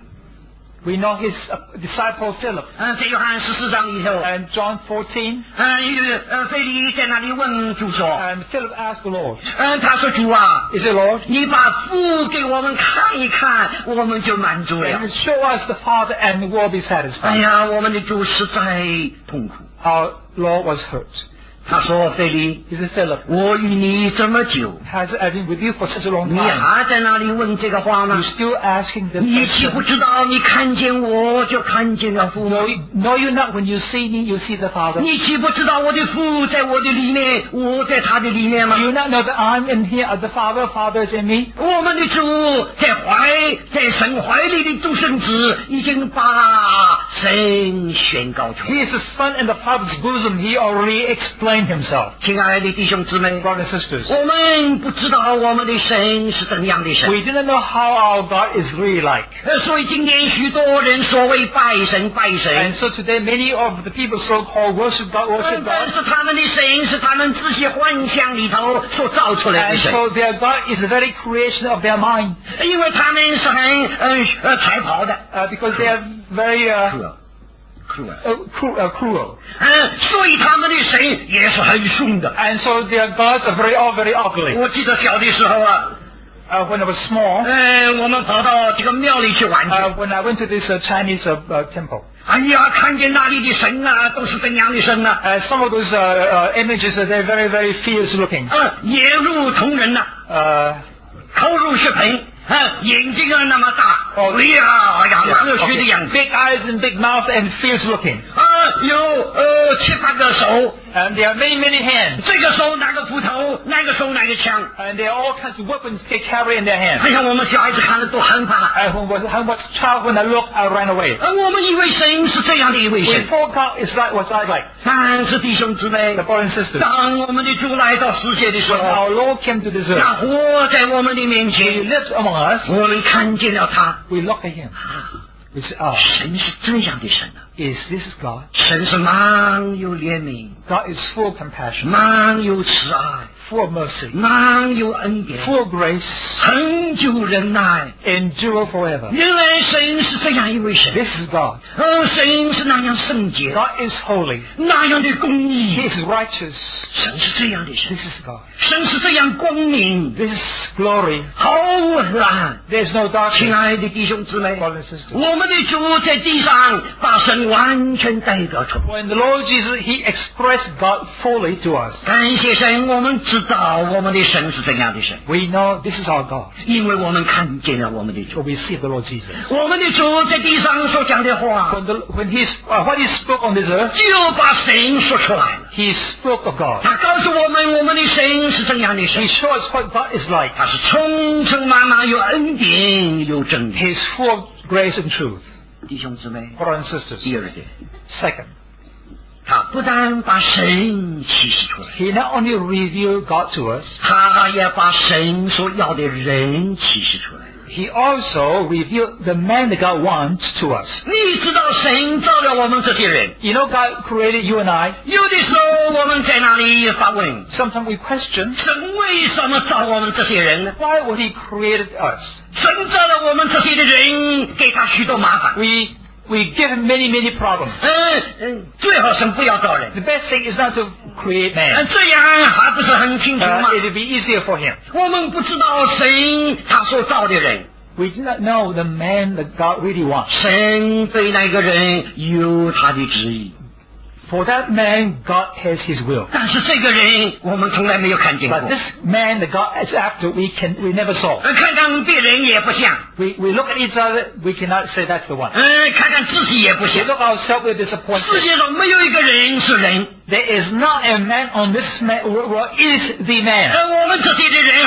we know His uh, disciple Philip 嗯，在约翰十四章里头， and John fourteen, 嗯，有呃腓利在那里问主说， and Philip asked the Lord, 嗯，他说主啊， is it Lord? 你把父给我们看一看，我们就满足了。 And show us the Father and we'll be 哎 satisfied. 呀，我们的主实在痛苦。 Our Lord was hurt. 他说腓利， He said, Philip, 我与你这么久， has I been with you for such a long 你 time? 还在那里问这个话 You 吗？ still asking the 你岂不 question? 知道你看见我就看见了父吗？ Know, know you not when you see me, you see the Father? 你岂不知道我的父在我的里面，我在他的里面吗 Do？ you not know that I'm in here as the Father, Father is in me? 我们的主在怀在神怀里的独生子，已经把神宣告出 He 来。 is the Son in the Father's bosom. He already explained Himself. 亲爱的弟兄姊妹， Brothers and sisters, 我们不知道我们的神是怎样的神， we didn't know how our God is really like. 呃所以今天许多人所谓拜神拜 And 神， so today many of the people so-called worship God, 呃 worship 但 God. 是他们的神是他们自己幻想里头所造出来的 And 神， so their God is the very creation of their mind. 因为他们是很呃呃才跑的， Uh, because they are very uh, 酷啊， uh, cru- uh, cruel. 嗯，所以他们的神也是很凶的。 And so their gods are very, all very ugly. 我记得小的时候啊， Uh, when I was small, 嗯，我们跑到这个庙里去玩去， uh, when I went to this uh, Chinese uh, uh, temple, 哎呀，看见那里的神啊，都是怎样的神啊？ uh, some of those uh, uh, images are they're very, very fierce looking. 啊，眼如铜人呐、 Uh, 口如血盆，啊，眼睛啊那么大， 哦哎呀，哎呀，蛮有血的 okay. 样子， Big eyes and big mouth and fierce looking. 啊，有呃七八个手， And there are many, many hands. 这个手拿个斧头，那个手拿个枪， And there are all kinds of weapons they carry in their hands. 哎呀，我们小孩子看了都很怕。 I was, I was a child when I looked, I ran away. 而我们以为神是这样的一位 We 神， thought God is like what I like. 但是弟兄姊妹 The，brothers and sisters. 当我们的主来到世界的时 When 候， our Lord came to this 他 earth, 活在我们的面 He 前， lives among us. 我们看见了他。 We look at Him. 啊， We say, oh, 神是这样的神啊！ is this God? 神是满有怜悯， God is full of compassion, 满有慈爱， full of mercy, 满有恩典， full of grace, 恒久忍耐。 endure forever. 原来神是这样一位神， This is God. 哦，神是那样圣洁， God is holy. 那样的公 He 义。 is righteous. 神是这样的神 This，is God. 神是这样光明， This is glory. 毫无黑暗。 There's no 亲 darkness. 爱的弟兄姊妹， Brothers and sisters. 我们的主在地上把神完全代表出来。 When the Lord Jesus, He expressed God fully to us. 感谢神，我们知道我们的神是怎样的神， We know this is our God. 因为我们看见了我们的主。 So we see the Lord Jesus. 我们的主在地上所讲的话， When, the, when he, uh, what He spoke on this earth, 就把神说出来了。 He spoke of God. 他告诉我们，我们的神是怎样的 He 神， showed us what God is like. 他是充充满满有恩典有真理。 He is full of grace and truth. 弟兄姊妹， Brothers and sisters. 第二点， Second, 他不但把神启示出来， He not only revealed God to us, 他也把神所要的人启示出来。 He also revealed the man that God wants to us. 你知道神造了我们这些人， You know God created you and I. 有的时候我们在那里发问， Sometimes we question, 神为什么造我们这些人呢？ why would He created us? 神造了我们这些的人，给他许多麻烦。 We, we give Him many, many problems. 嗯嗯，最好神不要造人。 The best thing is not to create 嗯 man. 这样还不是很清楚 Uh, 吗？ it would be easier for Him. 我们不知道神他所造的人， We do not know the man that God really wants. 神对那个人有他的旨意， For that man, God has His will. 但是这个人我们从来没有看见过。 But this man that God is after, we can we never saw. 呃看看别人也不像， We we look at each other, we cannot say that's the one. 嗯，看看自己也不 We 像。 look ourselves, we're 世 disappointed. 界上没有一个人是人， There is not a man on this man, what is the 而 man. 我们这些的人很多时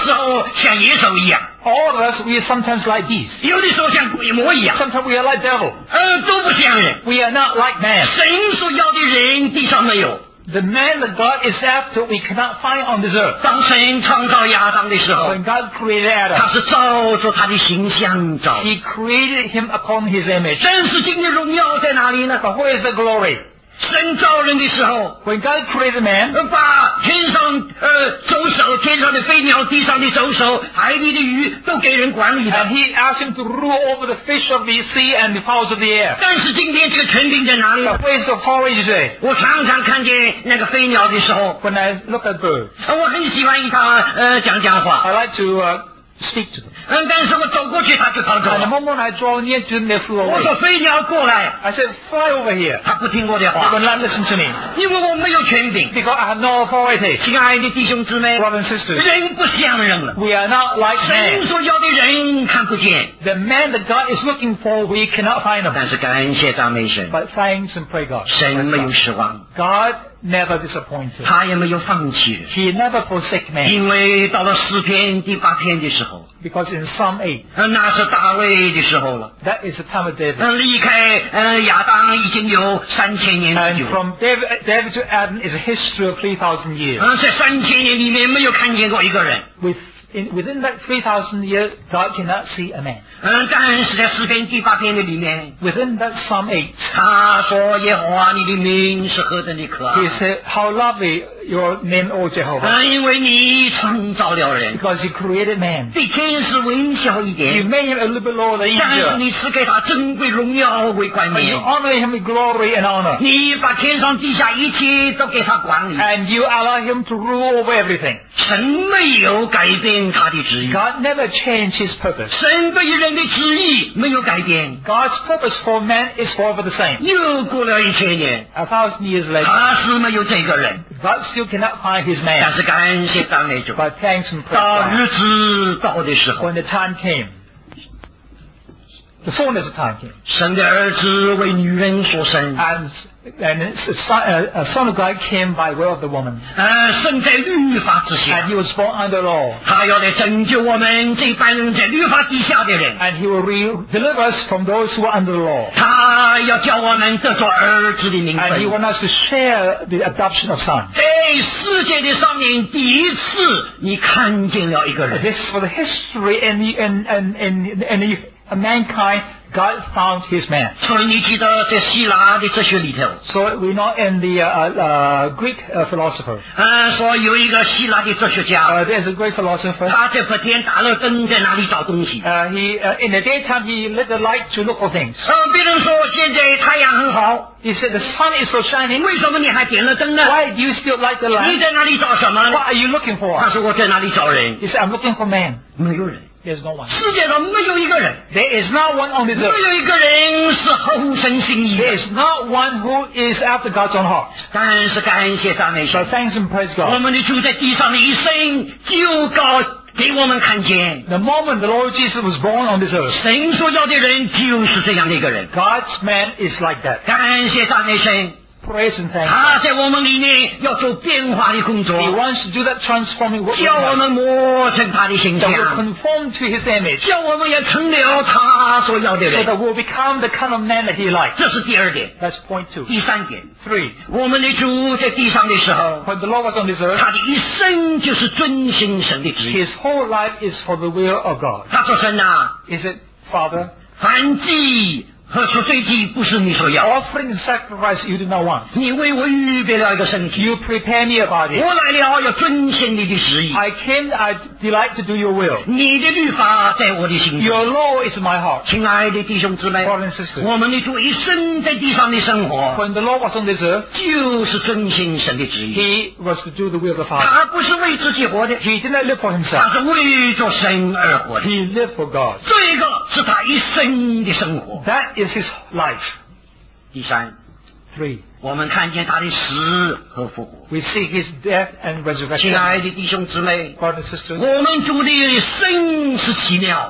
时候像野兽一样， All of us, we are sometimes like these. 有的时候像鬼魔一样， Sometimes we are like devil. 呃，都不像人。 We are not like man. 神所要的人地上没有。 The man that God is after, we cannot find on this earth. 当神创造亚当的时候， When God created 他 Adam, 是照着他的形象造。 He created him upon His image. 真实性的荣耀在哪里呢？ But where is the glory? 神造人的时候， When God created man, 呃把天上呃走手、天上的飞鸟、地上的走手、海里的鱼都给人管理 and 的。 He asked him to rule over the fish of the sea and the fowls of the air. 但是今天这个权柄在哪里？ But where is the authority today? 我常常看见那个飞鸟的时候， When I look at birds, 呃我很喜欢与它呃讲讲话。 I like to uh, speak to them. 嗯，但是我走过去，它就逃走 And the 了。 moment I draw near to them, they flew 我 away. 说飞鸟过来， I said, fly over here. 它不听我的 They 话 will，not listen to me 因为我没有权柄。 because I have no authority. 亲爱的弟兄姊妹， Brothers and sisters, 人不像人了。 we are not like 神 man. 所要的人看不见， The man that God is looking for, we cannot find him. 但是感谢赞美神， But thanks and pray God. 神没有失望， God never disappointed. 他也没有放弃人。 He never forsake man. 因为到了诗篇第八篇的时候， Because in Psalm eight, 呃那是大卫的时候了。 that is the time of David. 呃离开呃亚当已经有三千年之 And 久。 from David, David to Adam is a history of three thousand years. 呃在三千年里面没有看见过一个人。 With, in, within that three thousand years, God cannot see a man. 嗯，但是在诗篇第八篇的里面， Within that Psalm eight, 他说：“耶和华，你的名是何等的可爱 he！ said, How lovely your name, O Jehovah, 嗯，因为你创造了人， because you created man. 比天使微小一 You 点， made him a little bit lower than 但是 angel. 你赐给他珍贵荣耀为冠 But you 冕。 honor him with glory and honor. 你把天上地下一切都给他管理。 And you allow him to rule over everything. 神没有改变他的旨意， God never changed his purpose. 神对于人的旨意没有改变。 God's purpose for man is forever the same. 又过了一千年， A thousand years later, 他是没有这个人， God still cannot find his 但 man. 是感谢赞美主， But thanks and 到 praise 日子到的时 God. 候， When the time came, the fullness of time came. 神的儿子为女人所生， And, and a son, a, a son of God came by way of the woman. 呃，生在律法之下 And，he was born under law. 他要来拯救我们这般人在律法底下的人， And he will re- deliver us from those who are under the law. 他要叫我们得着儿子的名 And he 分。 wants us to share the adoption of son. 在世界的上面，第一次你看见了一个人， This for the history and the, and, and, and, and the mankind, God found his man. 所以你记得在希腊的哲学里头， So we know in the uh, uh, Greek uh, philosopher, 呃，说有一个希腊的哲学家， uh, there's a great philosopher. 他在白天打了灯，在哪里找东西？ Uh, he uh, in the daytime he lit the light to look for things. 呃，别人说现在太阳很好， He said the sun is so shining. 为什么你还点了灯呢？ Why do you still light the 你 light? 在哪里找什么？ What are you looking 他 for? 说我在哪里找人？ He said, I'm looking for man. 没有人， There's no one. 世界上没有一个人， There is not one on this 没 earth. 有一个人是合神心意 There 的。 is not one who is after God's own heart. 但是感谢赞美 So 神， thanks and praise 我 God. 们的主在地上的一生就告给我们看见， The moment the Lord Jesus was born on this earth, 神所要的人就是这样的一个人。 God's man is like that. 感谢赞美神， Praise and thanks 他 God. 在我们里面要做变化的工作， He wants to do that transforming work 叫我 in us 们磨成他的形 that will 象， conform to His image, 叫我们也成了他所要的 so 人。 that we'll become the kind of man that He likes. 这是第二点。 That's point two. 第三点， Three. 我们的主在地上的时候， When the Lord was on this earth, 他的一生就是遵行神的旨意。 His whole life is for the will of God. 他说：“神啊， Is it, Father, 燔祭和赎罪祭不是你所要， offering and sacrifice you do not want. 你为我预备了一个身体， You prepare me a body. 我来了要遵行你的旨意。 I came, I delight to do your will. 你的律法在我的心中。 Your law is my heart. 亲爱的弟兄姊妹， Brothers and sisters, 我们的主一生在地上的生活， when the Lord was on this earth, 就是遵行神的旨意。 He was to do the will of the Father. 他不是为自己活的， He did not live for 他 himself. 是为着神而活的。 He lived for God. 这个是他一生的生活。 That is his life. 第三， Three. 我们看见他的死和复活。 We see his death and 亲 resurrection. 爱的弟兄姊妹， Brothers and sisters, 我们主的生是奇妙，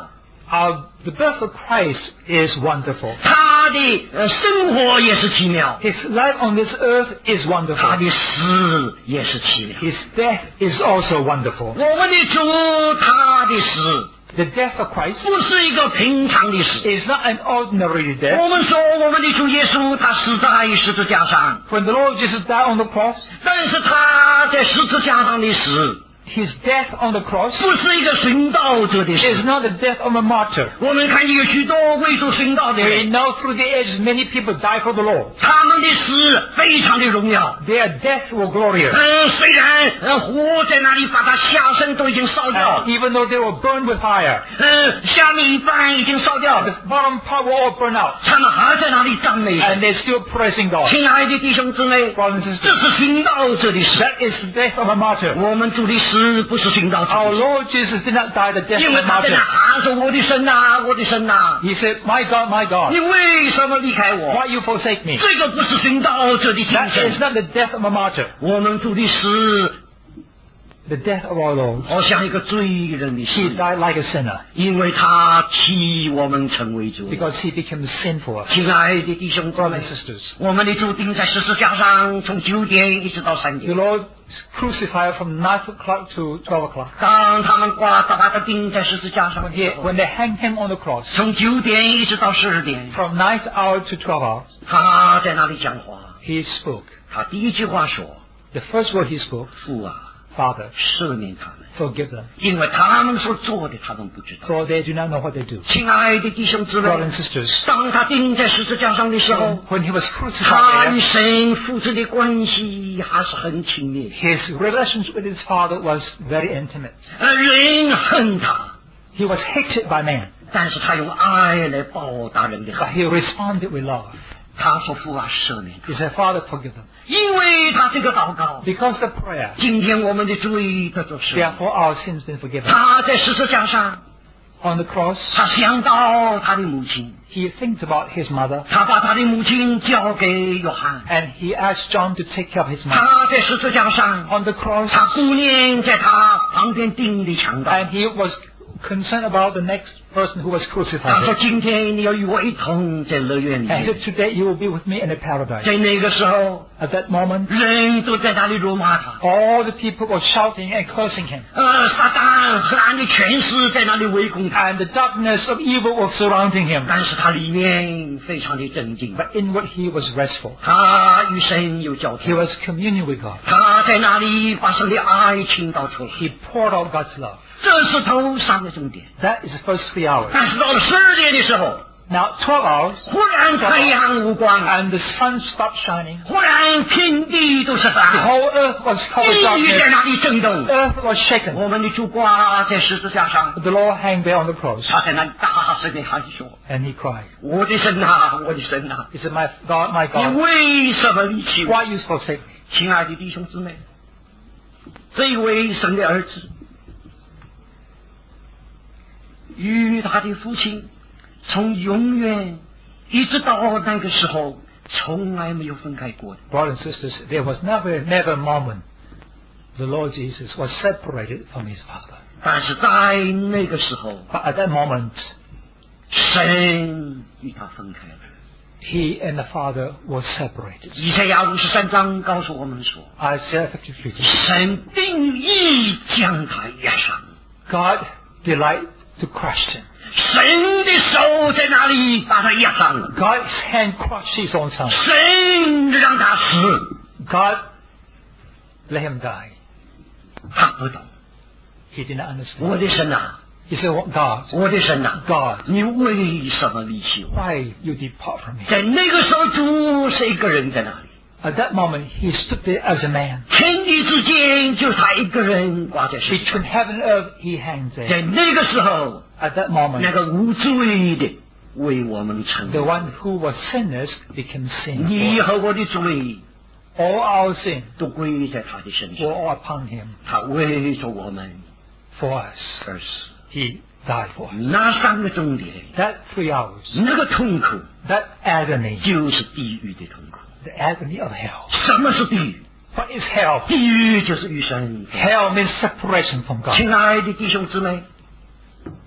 Uh, the birth of Christ is wonderful. 他的呃生活也是奇妙， His life on this earth is 他 wonderful. 的死也是奇妙。 His death is also wonderful. 我们的主他的死 The death of Christ 不是一个平常的死。 is not an ordinary death. 我们说我们的主耶稣他死在十字架上， When the Lord Jesus died on the cross, 但是他在十字架上的死 his death on the cross 不是一个殉道者的 is 死。 not the death of a martyr. 我们看见有许多为主殉道的 We 人， know through the ages many people die for the Lord. 他们的死非常的荣耀。 Their death were glorious. 嗯，虽然呃火在那里把他下身都已经烧掉 And，even though they were burned with fire, 嗯，下面一半已经烧掉 the 了， bottom part were all burned out. 他们还在那里赞美 And 神。 they're still praising God. 亲爱的弟兄姊妹， Brothers and 这 sisters, 是殉道者的死。 that is the death of a martyr. 我们主的死不是殉道者 Our 的死， Lord Jesus did not die the death 因 of 为 a 他在那 martyr. 喊说：“我的神呐，我的神呐， He said, My God, my 你 God, 为什么离开我 why you forsake me?” 这个不是殉道者的精 That is 神。 not the death of a martyr. 我们主的死， The death of our Lord. 好像一个罪人的 He 死， died like a sinner 因为他替我们成为主。 because he became sin for us. 亲爱的弟兄姊 Brothers 妹 and，sisters, 我们的主钉在十字架上，从九点一直到三 the 点。 Lord crucified from nine o'clock to twelve o'clock. 当他们挂把他钉在十字架上 When, 的 he, 时候， when they hanged him on the cross, 从九点一直到十二点， from ninth hour to twelve hour, 他在那里讲话。 he spoke. 他第一句话说 The first word he spoke,：“ 父啊， Father, 赦免他们， forgive them, 因为他们所做的，他们不知道。” for they do not know what they do. 亲爱的弟兄姊 Brothers 妹 and，sisters, 当他钉在十字架上的时候， when he was 他与 crucified, 神父子的关系还是很亲密的。 his relationship with his father was very intimate. 呃，人恨他， He was hated by man, 但是他用爱来报答人的 but 恨。 he responded with love. 他说：“父啊，赦免他， He said, Father, forgive them. 因为他这个祷告， Because the prayer, 今天我们的罪得着赦免。 therefore our sins been forgiven. 他在十字架上， On the cross, 他想到他的母亲， he thinks about his mother, 他把他的母亲交给约翰。 and he asked John to take care of his mother. 他在十字架上， On the cross, 他顾念在他旁边钉的强盗。 and he was concerned about the next person who was 他说：“ crucified. 今天你要与我一同在乐园里 And he 面。 said, today you will be with me in the paradise. ” 在那个时候， At that moment, 人都在那里辱骂他。 all the people were shouting and cursing him. 呃，撒旦和暗的权势在那里围攻他， And the darkness of evil was surrounding him. 但是他里面非常的镇静。 But inward he was restful. 他与神有交 He 通， was communing with God. 他在那里把神的爱倾倒出来。 He poured out God's love. 这是头三个重点。 That is the first three hours. 但是到了十二点的时候， Now, twelve hours, 忽然太阳无光， and the sun stopped shining. 忽然遍地都是 The 暗， whole earth was covered 地狱在 darkness. 那里震动。 Earth was shaken. 我们的主挂在十字架上， The Lord hanged there on the cross, 他在那里大声的喊说 and he cried. ：“ 我的神啊，我的神啊， He said, My God, my 你 God, 为什么离弃我？” why you forsake me? 亲爱的弟兄姊妹，这一位神的儿子与他的父亲从永远一直到那个时候从来没有分开过的。 Brothers and sisters, there was never, never a moment the Lord Jesus was separated from his Father. 但是在那个时候， But at that moment, 神与他分开了。 he and the Father were separated. 以赛亚五十三章告诉我们说， Isaiah fifty-three. 神定义将他压伤， God delight to crush him. 神的手在那里把他压伤了， God's hand crushed his own son. 神让他死， God let him die. 他不懂。 He did not understand. 我的神啊， He said, "What God, 我的神啊， God, 你为什么离弃我？ why you depart from me?" 在那个时候，主是一个人在那里， At that moment, he stood there as a man. 天地之间就他一个人挂在十字架 Between heaven and earth, he hangs 在 there. 那个时候， At that moment, 那个无罪的为我们承 the 担， one who was sinners became sin. 你 for us. 和我的罪 All our sin 都归在他的身 were 上， all upon him 他为着我们 for us. 而死。 He died for us. 那三个重点， That three hours, 那个痛苦 that agony, 就是地狱的痛苦。 the agony of hell. 什么是地狱？ What is hell? 地狱就是与神分开。 Hell means separation from God. 亲爱的弟兄姊妹，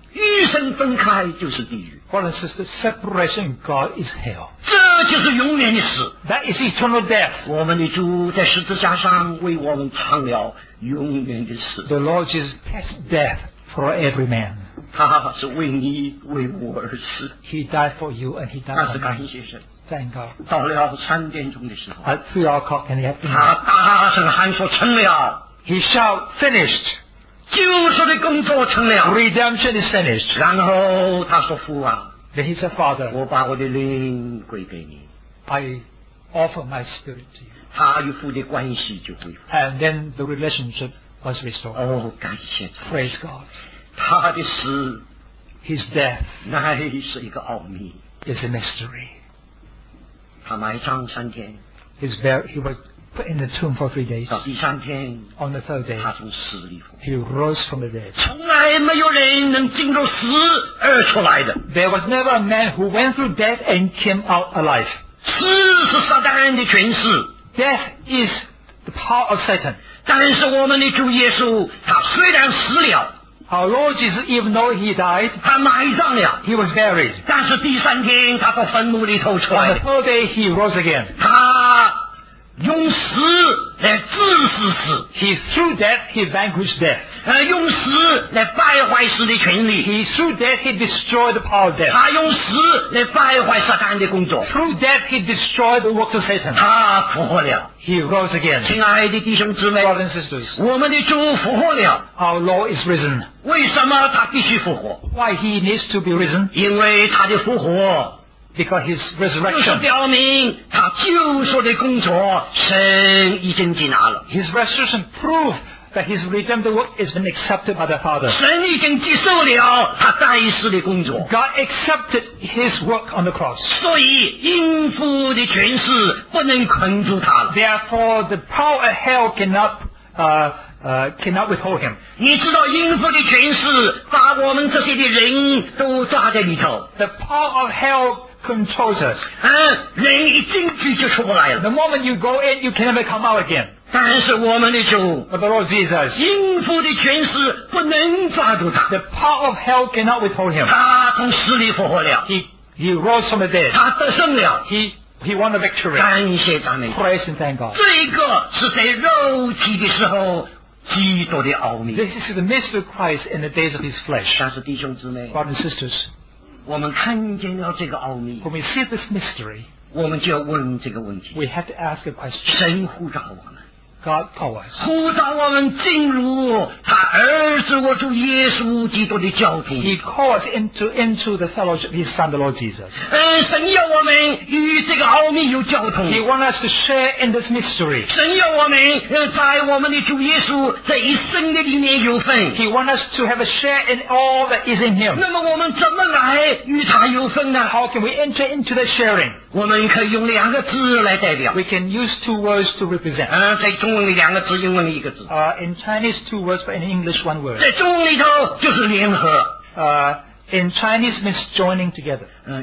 与神分开就是地狱， Brothers and sisters, separation in God is hell. 这就是永远的死。 That is eternal death. 我们的主在十字架上为我们尝了永远的死， The Lord Jesus passed death for every man. 他是为你为我而死， He died for you and He 那 died 是 for 感 me. 谢神。 Thank God. 到了三点钟的时候， At three o'clock in the 他 afternoon, 大声喊说：“成了， He shouted, finished. 救赎的工作成了。 Redemption is finished. ” 然后他说：“父啊， Then He said, Father, 我把我的灵归给你。 I offer my spirit to you. ” 他与父的关系就恢复。 And then the relationship was restored. 哦，感谢主！ Praise God. 他的死 His death 乃是一个奥秘。 is a mystery. 他埋葬三天， His bur- he was put in the tomb for three days. 到第三天， On the third day, 他从死里复活。 He rose from the dead. 从来没有人能经过死而出来的。 There was never a man who went through death and came out alive. 死是撒旦的权势， Death is the power of Satan. 但是我们的主耶稣，他虽然死了， Our Lord Jesus, even though He died, 他埋葬了， He was buried. 但是第三天他从坟墓里头出 On 来 the，third day, He rose again. 他用死来治死死， He through death, He vanquished death. 呃，用死来败坏死的权利， He through death, He destroyed the power of death. 他用死来败坏撒旦的工作， Through death, He destroyed the works of Satan. 他复活了。 He rose again. 亲爱的弟兄姊妹， Brothers and sisters, 我们的主复活了， our Lord is risen. 为什么他必须复活？ Why He needs to be risen? 因为他的复活 Because His 就是 resurrection. 表明他救赎的工作，神已经接纳了， His resurrection proved that His redemptive work has been accepted by the Father. 神已经接受了他在世的工作， God accepted His work on the cross. 所以阴府的权势不能困住他了。 Therefore, the power of hell cannot uh, uh, cannot withhold Him. 你知道阴府的权势把我们这些的人都抓在里头， The power of hell controls us. 嗯，人一进去就出不来了。 The moment you go in, you can never come out again. 但是我们的主， But the Lord Jesus, 阴府的权势不能抓住他， the power of hell cannot withhold Him. 他从死里复活了， He He rose from the dead. 他得胜了。 He He won the victory. 感谢赞美主。 Praise and thank God. 这个是在肉体的时候基督的奥秘。 This is the mystery of Christ in the days of His flesh. 但是弟兄姊妹， Brothers and sisters, 我们看见了这个奥秘， when we see this mystery, 我们就要问这个问题： we have to ask a question. 神呼召我们， God call us. 呼召我们进入他儿子我主耶稣基督的教徒。 He calls us into into the fellowship of His Son, the Lord Jesus. 嗯，神要我们与这个奥秘有交通。 He wants us to share in this mystery. 神要我们呃在我们的主耶稣这一生的里面有份。 He wants us to have a share in all that is in Him. 那么我们怎么来与他有份呢？ How can we enter into that sharing? 我们可以用两个字来代表。 We can use two words to represent. 嗯，在中文里两个字，英文里一个字。 Uh, in Chinese, two words, but in English, one word. 在中文里头就是联合。 Uh, in Chinese means joining together. 嗯，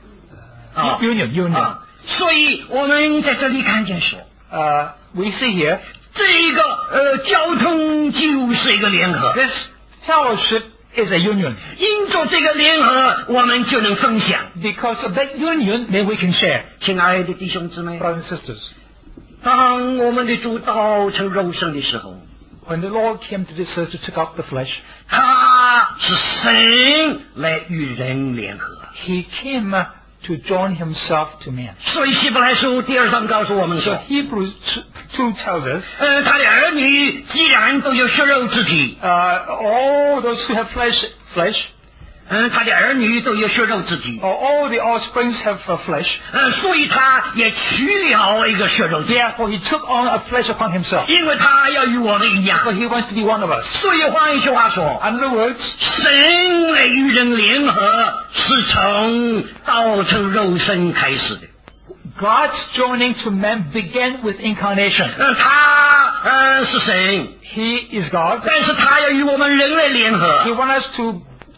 Uh, union, union. 啊，所以我们在这里看见说， Uh, we see here, 这一个呃交通就是一个联合。 this fellowship is a union. 因着这个联合，我们就能分享。 Because of that union, then we can share. 亲爱的弟兄姊妹， Brothers and sisters, 当我们的主道成肉身的时候， when the Lord came to this earth to take up the flesh, 他是神来与人联合。 He came uh, to join Himself to man. 所以希伯来书第二章告诉我们 So 说， Hebrews two tells us, 呃，他的儿女既然都有血肉之体， uh, all those who have flesh, flesh, 嗯，他的儿女都有血肉之体， or all the offsprings have uh, flesh. 呃，所以他也取了一个血肉之体， Therefore, He took on a flesh upon Himself. 因为他要与我们一 But 样。 He wants to be one of us. 所以换一句话说， In other words, 神来与人联合是从道成肉身开始的。 God's joining to man began with incarnation. 呃，他呃是神， He is God. 但是他要与我们人类联 He 合。 wants us to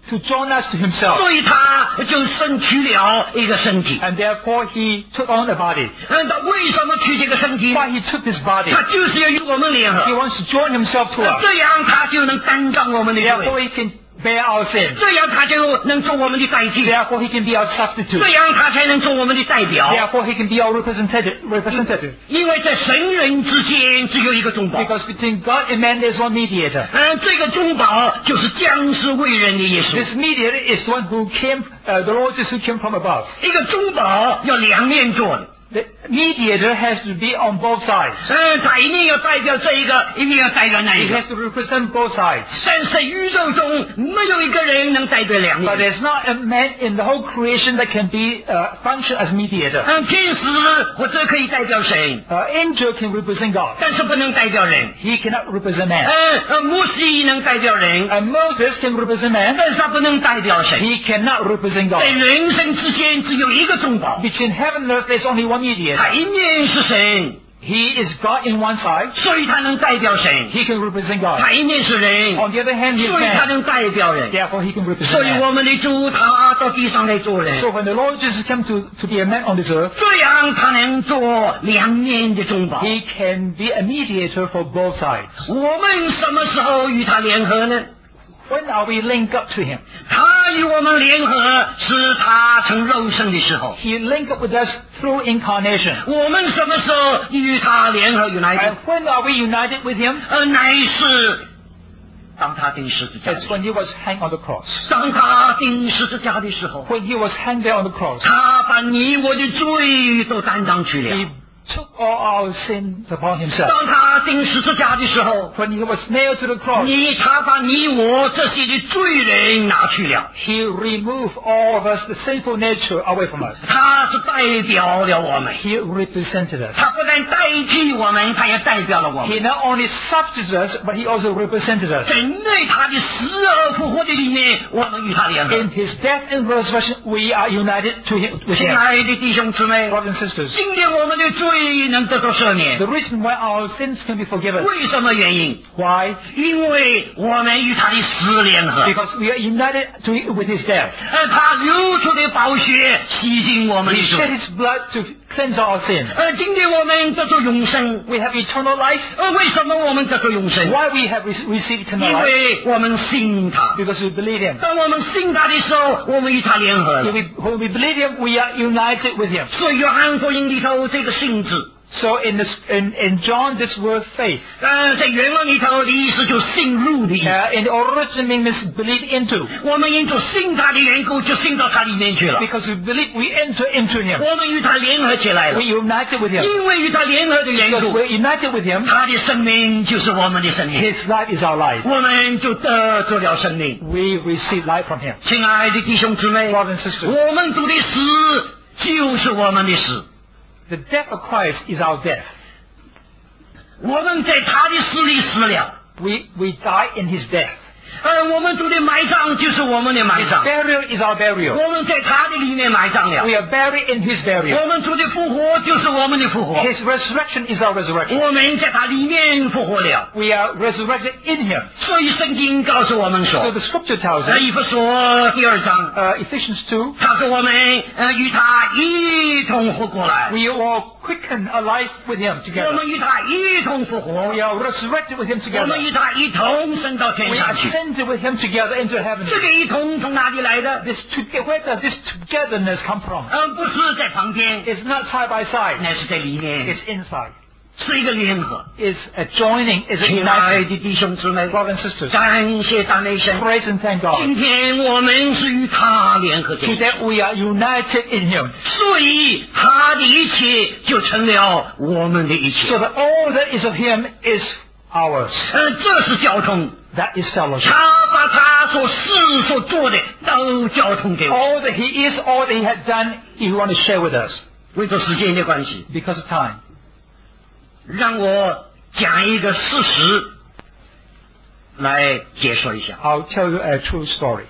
to join us to himself. 所以他就身取了一个身体。 And therefore he took on a body. 嗯，他为什么取这个身体？ Why he took this body? 他就是要与我们联合 He，wants to join himself to us. 这样他就能担当我们的罪， Therefore he can bear our sins. 这样他就能做我们的代替， Therefore he can be our substitute. 这样他才能做我们的代表。 Therefore he can be our representative. representative. 因为在神人之间只有一个中保， Because between God and man there's one mediator. 嗯，这个中保就是降世为人的耶稣。 This mediator is one who came, uh, the Lord Jesus who came from above. 一个中保要两面做的， The mediator has to be on both sides. 嗯，他一定要代表这一个，一定要代表那一 He 个。 has to represent both sides. 但是宇宙中没有一个人能代表两 But 面。 there's not a man in the whole creation that can be uh, function as mediator. 嗯，天使或者可以代表神， Uh, angel can represent God. 但是不能代表人。 He cannot represent man. 嗯，呃摩西能代表人， And Moses can represent man. 但是他不能代表神。 He cannot represent 在 God. 人生之间只有一个中保， Between heaven and earth there's only one 他 mediator. 一面是神， He is God in one side. 所以他能代表神； He can represent God. 他一面是人， On the other hand, he is 所以他 man. 能代表人。 Therefore, he can represent 所以 man. 我们的主他到地上来做人， So when the Lord Jesus came to, to be a man on this earth, 这样他能做两面的中保。 he can be a mediator for both sides. 我们什么时候与他联合呢？ When are we linked up to him? 他与我们联合是他成肉身的时候。 He linked up with us through incarnation. 我们什么时候与他联合 united？ And when are we united with him? 呃，乃是当他钉十字架的 That's 时候， when he was hanged on the cross. 当他钉十字架的时候， When he was hanged there on the cross, 他把你我的罪都担当去 he 了。 took all our sins upon himself. 当他钉十字架的时候， When he was nailed to the cross, 你他把你我这些的罪人拿去了。 he removed all of us, the sinful nature, away from us. 他是代表了我们， He represented us. 他不但代替我们，他也代表了我 He 们。 not only substituted us, but he also represented us. 针对他的死而复活的里面，我们与他联合。 In his death and resurrection, we are united to him, with 亲 him. 爱的弟兄姊妹， Brothers and sisters, 今天我们的罪能得到赦免， the reason why our sins can be forgiven, 为什么原因？ why? 因为我们与他的死联合， Because we are united to, with his death. 而他流出的宝血洗净我们 He 的 shed 罪。 his blood to cleanse our sins. 而今天我们得着永生， We have eternal life. 而为什么我们得着永生？ Why we have re- received eternal 因 life? 为我们信他。 Because we believe him. 当我们信他的时候，我们与他联合 When 了。 we, when we believe him, we are united with him. 所以约翰福音里头这个信字， So in, this, in, in John, this word faith, 呃，在原文里头的意思就信入的意思。 uh, in the original meaning means believe into. 我们因着信他的缘故，就信到他里面去了。 Because we believe, we enter into him. 我们与他联合起来了 We，united with him. 因为与他联合的缘 Because 故， we're united with him, 他的生命就是我们的生命， his life is our life. 我们就得着了生命。 We receive life from him. 亲爱的弟兄姊妹， Brothers and sisters, 我们主的死就是我们的死， the death of Christ is our death. 我们在他的死里死了。 We, we die in his death. 而我们主的埋葬就是我们的埋葬， Burial is our burial. 我们在他的里面埋葬了。 We are buried in his burial. 我们主的复活就是我们的复活， His resurrection is our resurrection. 我们在他里面复活了。 We are resurrected in him. 所以圣经告诉我们 So 说， the scripture tells 在 us, 以弗所第二章， uh, Ephesians two, 他说我们呃与他一同活过来， we all quicken alive with him 我 together. 们与他一同复活， We are resurrected with him 我 together. 们与他一同升到天 We 下去。 ascended with him together into heaven. 这个一同从哪里来的？ This to- where does this togetherness come from? 嗯，不是在旁边， It's not side by side. 乃是在里面， It's inside. 是一个联合。 It's a joining. It's a 亲爱 uniting. 的弟兄姊妹， Brothers and sisters, 感谢赞美神。 praise and thank God. 今天我们是与他联合在一起， Today we are united in him. 所以他的一切就成了我们的一 So 切。 that all that is of him is ours. 呃，这是交通， That is fellowship. 他把他所事所做的都交通给我。 All that he is, all that he had done, he want to share with us. 为着时间的关系， Because of time. 让我讲一个事实来解说一下。 I'll tell you a true story.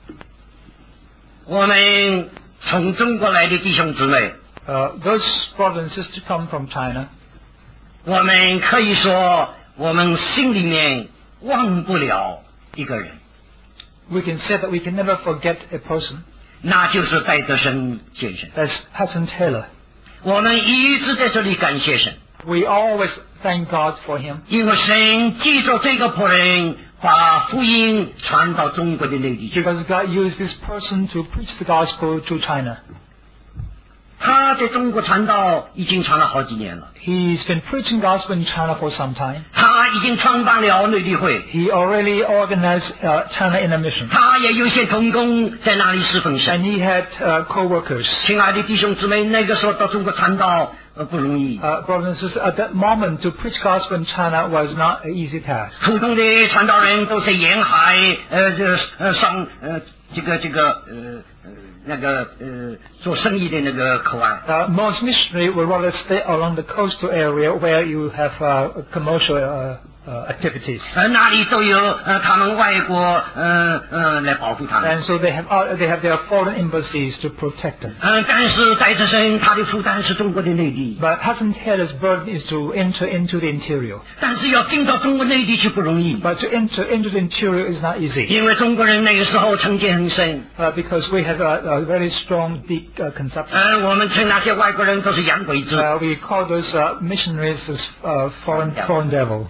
我们从中国来的弟兄姊妹， Uh, those brothers and sisters come from China. 我们可以说，我们心里面忘不了一个人。 We can say that we can never forget a person. 那就是戴德生先生。 That's Hudson Taylor. 我们一直在这里感谢神， We always thank God for him 因为神借着这个仆人把福音传到中国的内地去。 because God used this person to preach the gospel to China. 他在中国传道已经传了好几年了， He's been preaching gospel in China for some time. 他已经创办了内地会， He already organized uh, China in a mission. 他也有些同工在那里侍奉 And 神。 he had uh, co-workers. 亲爱的弟兄姊妹，那个时候到中国传道呃不容易， Uh, brothers and sisters, at that moment to preach gospel in China was not an easy task. 普通的传道人都是沿海呃这呃上呃这个这个呃呃那个呃做生意的那个口岸。 Uh, most missionaries would rather stay along the coastal area where you have uh, commercial uh, uh, activities. 呃，那里都有呃他们外国呃呃来保护他们。 And so they have uh, they have their foreign embassies to protect them. 呃，但是戴德生他的负担是中国的内地， But Hudson Taylor's burden is to enter into the interior. 但是要进到中国内地去不容易， But to enter into the interior is not easy. 因为中国人那个时候成见很深。 Uh, because we have a, a very strong, deep uh, conception. 呃，我们称那些外国人都是洋鬼子。 Uh, we call those uh, missionaries as uh, foreign, foreign devil.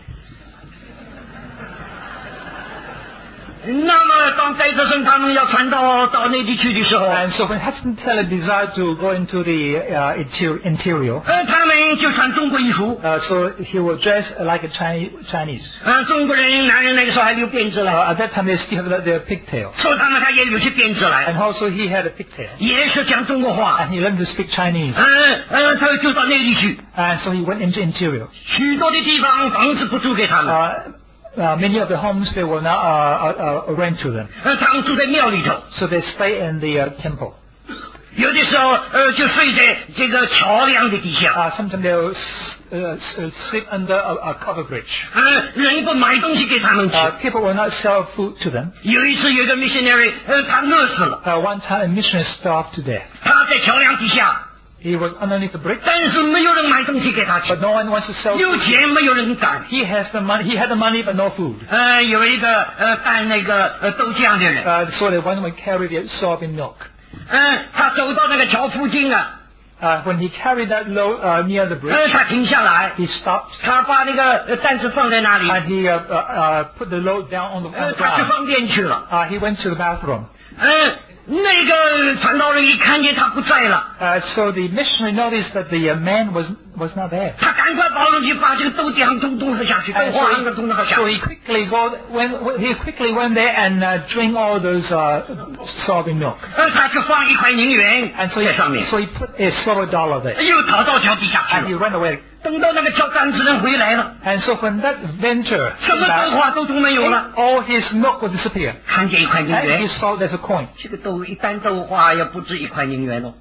那么当戴德生他们要传到到内地去的时候， And so when Hudson Taylor desired to go into the uh, inter- interior, 呃，他们就穿中国衣服。 uh, so he would dress like a Chinese. Chinese. 呃，中国人男人那个时候还留辫子 Uh, 了， at that time they still have their pigtail. 所以他们他也留起辫子来， And also he had a pigtail. 也是讲中国话。 And he learned to speak Chinese. 呃呃，他就到内地去， And so he went into interior. 许多的地方房子不租给他们， Uh, uh, many of the homes they were not uh, uh, uh, rent to them. 呃，他们住在庙里头， So they stay in the uh, temple. 有的时候呃就睡在这个桥梁的底下。 Uh, sometimes they'll uh, s- sleep under a, a cover bridge. 呃，人不买东西给他们吃。 Uh, people will not sell food to them. 有一次有一个 missionary， 呃，他饿死了， Uh, one time a missionary starved to death. 他在桥梁底下， He was underneath the bridge, 但是没有人买东西给他吃 but，no one wants to sell 有 food. 钱没有人赶。 He has the money. He had the money, but no food. 呃，有一个呃干那个呃豆浆的人， Uh, so the one would carry the soybean milk. 嗯、他走到那个桥附近啊， Uh, when he carried that load uh, near the 呃， bridge, 他停下来， he stopped 他把那个呃担子放在那里， and he uh, uh, uh, put the load down on the, on 呃， the 他去 ground. 饭店去了。 Uh, he went to the bathroom. 嗯、那个传道人一看见他不在了， Uh, so the missionary noticed that the uh, man was was not there. 他赶快跑上去把这个豆浆通通喝下去，豆 And 花 so 那个通通喝 he, 下 so 去。 he quickly go when, when he quickly went there and uh, drank all those uh, soybean milk. 呃，他就放一块银元 And so he, 在上面， so he put a silver dollar there. 又逃到桥底下去 And he 了。 ran away. 等到那个叫担子人回来了， And so when that venture 什 came 么豆 back, 花都都没有了， all his milk would disappear. 看见一块银 And he 元， saw there's a coin. 这个豆一担豆花要不止一块银元哦，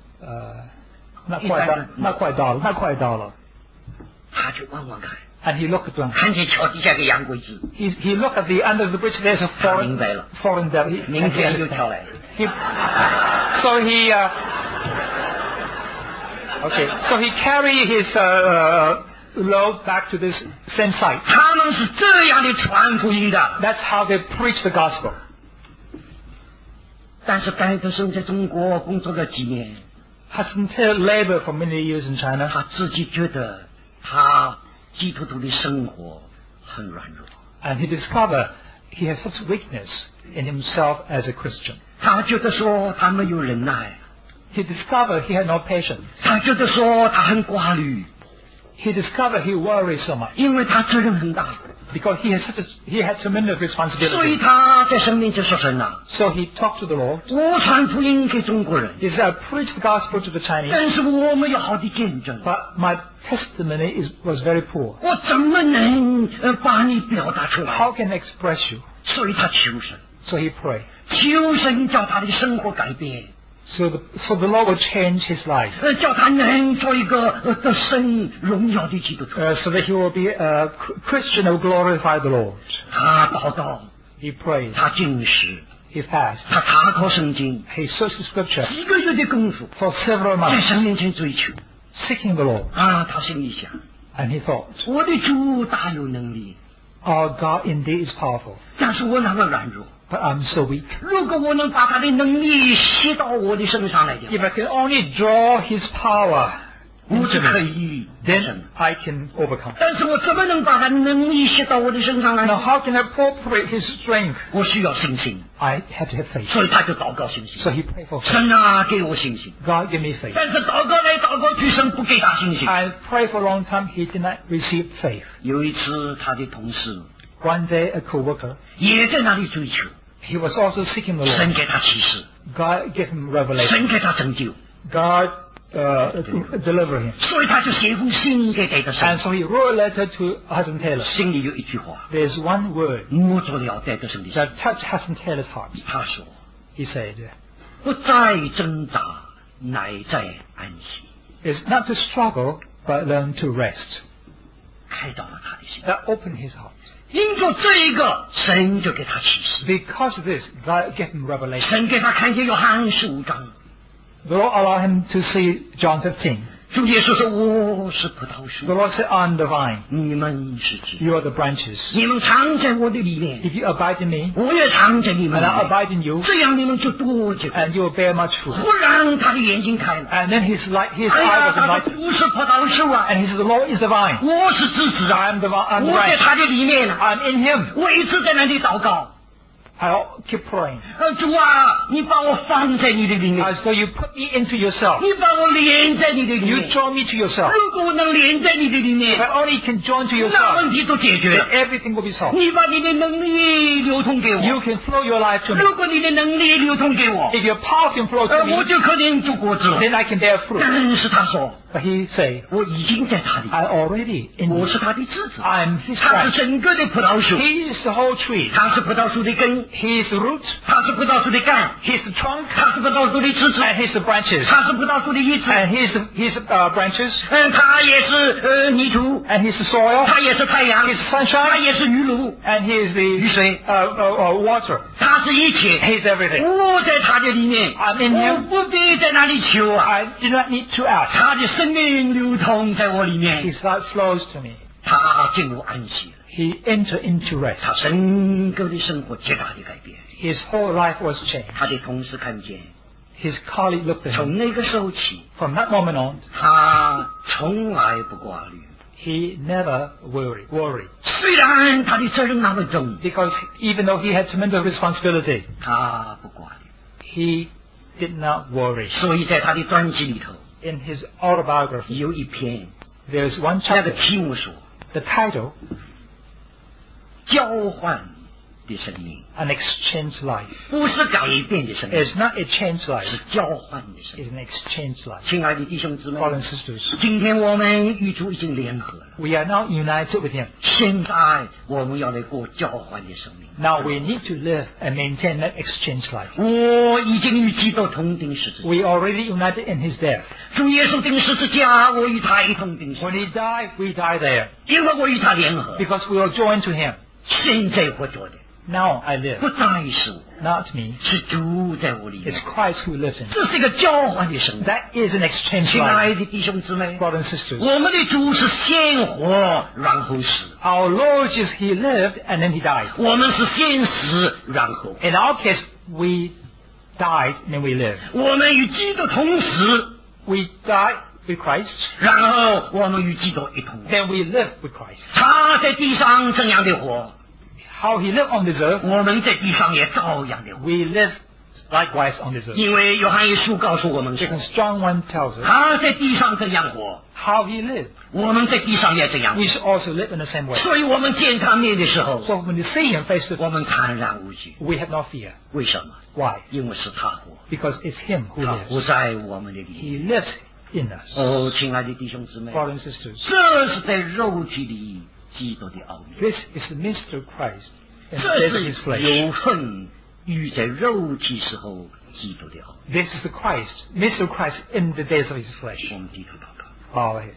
Uh, not quite dollar, not quite dollar, not quite dollar. 他就望望看， And he looked at them. 看见桥底下个洋鬼子， He, he looked at the under the bridge. There's a 他明 foreign 白了， foreign devil. He, 明天就跳来了。 he, so he uh, okay. So he carried his uh, uh, load back to this same site. 他们是这样的传福音的， That's how they preach the gospel. 但是戴德生在中国工作了几年， Hudson Taylor labored for many years in China. 他自己觉得他基督徒的生活很软弱， And he discovered he has such weakness in himself as a Christian. 他觉得说他没有忍耐， He discovered he had no patience. 他觉得说他很挂虑， He discovered he worried so much 因为他责任很大， because he had such a, he had tremendous 所以 responsibility. 他在神面前说神呐， So he talked to the Lord. 我传福音给中国人， He said, I preach the gospel to the Chinese, 但是我没有好的见证， but my testimony is, was very poor. 我怎么能呃把你表达出来？ How can I express you? 所以他求神， So he prayed. 求神叫他的生活改变， So the, so the Lord would change his life 呃，叫他能做一个呃得神荣耀的基督徒。 uh, so that he will be a Christian who will glorify the Lord. 他祷告， He prayed. 他禁食， He fasted. 他查考圣经， He searched the scripture 几个月的功夫， for several 在 months, 神面前追求。 seeking the Lord. 啊，他心里想， And he thought, 我的主大有能力， our God indeed is powerful, 但是我那么软弱， but I'm so weak. 如果我能把他的能力吸到我的身上来的 If 话， I can only draw His power 我 into 就可 me, 以得 then 胜。 I can overcome. 但是我怎么能把他的能力吸到我的身上来 Now, 呢？ how can I appropriate His strength? 我需要信心， I have to have faith. 所以他就祷告信心。 So he prayed for faith. 神啊，给我信心。 God, give me faith. 但是祷告来祷告去，神不给他信心。 I prayed for a long time. He did not receive faith. 有一次，他的同事 One day, a co-worker, 也在那里追求， he was also seeking the 神 Lord. 给他启示， God gave him revelation. 神给他拯救， God uh, delivered him. 所以他就写一封信给戴德 And 生， so he wrote a letter to Hudson Taylor. 心里有一句话 There's one word 摸着了戴德生的心。 that touched Hudson Taylor's heart. 他说 He said, 不再挣扎，乃在安息。 it's not to struggle, but learn to rest. 开导了他的心， That opened his heart. 因着这一个，神就给他启示， Because of this, God gave him revelation. 神给他看见约翰十五章， The Lord allowed him to see John fifteen. 主耶稣说：“我是葡萄 The 树， Lord said, I'm the vine. 你们是枝， You are the branches. 你们藏在我的里面， If you abide in me, 我也藏在你们 and 里 I 面， abide in you, 这样你们就多结果。 and you will bear much ”fruit. 忽然他的眼睛开了， And then his light, his 哎 eye 呀， was 他说：“ enlightened. 不是葡萄树啊， And he said, the Lord is the vine. 我是枝子啊， I'm the vine. I'm the 我在 branch. 他的里面啊。 I'm in him. ” 我一直在那里祷告， I keep praying. 呃，主啊，你把我放在你的里面， Uh, so you put me into yourself. 你把我连在你的里 You 面。 draw me to yourself. 如果我能连在你的里 If 面， I only can join to 那 yourself, 问题都解决 then 了。 everything will be solved. 你把你的能力流通给 You 我， can flow your life to me. 如果你的能力流通给我， If your power can flow 呃， to 我 me, 就可能就果子了。 then I can bear fruit. 但是他说， But he say, 我已经在他里， I already in 我 you. 是他的枝子， I'm his 他是 branch. 整个的葡萄树， He is the whole tree. 他是葡萄树的根， He is the root. 他是葡萄树的干， He is the trunk. 他是葡萄树的枝子， And he is the branches. 他是葡萄树的叶子， And he is the, he is the uh, branches. 嗯，他也是呃泥土， And he is the soil. 他也是太阳， He is the 他 sunshine. 也是雨露， And he is 雨 the 水， uh, uh, uh, water. 他是一切。 He is everything. 我在他的里面， I'm in him. 我不必在那里求啊， I do not need to ask. 他的生命流通在我里面， His life flows to me. 他进入安息了， He entered into rest. 他整个的生活极大的改变。 His whole life was changed. 他的同事看见， His colleague looked at him. 从那个时候起， From that moment on, 他从来不挂虑。 he never worried. worried. 虽然他的责任那么重， Because even though he had tremendous responsibility, 他不挂虑。 he did not worry. 所以在他的专辑里头 In his autobiography, 有一篇， there's one 那个 chapter. 题目说 The title, 交换的生命， An Exchange Life. 不是改变的生命， It's not a changed 是 life. 交换的生命。 It's an exchange life. 亲爱的弟兄姊妹， Brothers and sisters, 今天我们与主已经联合了， we are now united with him. 现在我们要来过交换的生命。 Now we need to live and maintain that exchange life. 我已经与基督同钉十字架， We already united in his death. 主耶稣钉十字架，我与他一同钉十 When 字 he died, we died there. 架，因为我与他联合。 Because we are joined to him. 现在活着的 Now I live. 不再是我， Not me. 是主在我里 It's 面。 Christ who lives in me. 这是一个交换的生命。 That is an exchange 亲 life. 爱的弟兄姊妹， Brothers and sisters, 我们的主是先活然后死， our Lord Jesus, he lived and then he died. 我们是先死然后活。 In our case, we died and then we lived. 我们与基督同死， We died with Christ, 然后我们与基督一同活。 then we lived with Christ. 他在地上怎样的活， How he lived on this earth, 我们在地上也照样的活。 we live likewise on this earth. 因为约翰一书告诉我们说， Because John one tells us 他在地上怎样活， how he lived. 我们在地上也这样 We should also live in the same way. 所以我们见他面的时候， So when we see him face to 我 face, 们坦然无惧。 we have no fear. 为什么？ Why? 因为是他活， Because it's him who 他 lives. 活在我们的里面。 He lives in us. 哦，亲爱的弟兄姊妹， Brothers and sisters, 这是在肉体里基督的奥秘， this is the mystery of Christ in the 这 death of 是 his flesh. 有份与在肉体时候基督的奥秘。 This is the Christ, mystery of Christ in the days of his flesh. 我们低头祷告。 Bow our heads.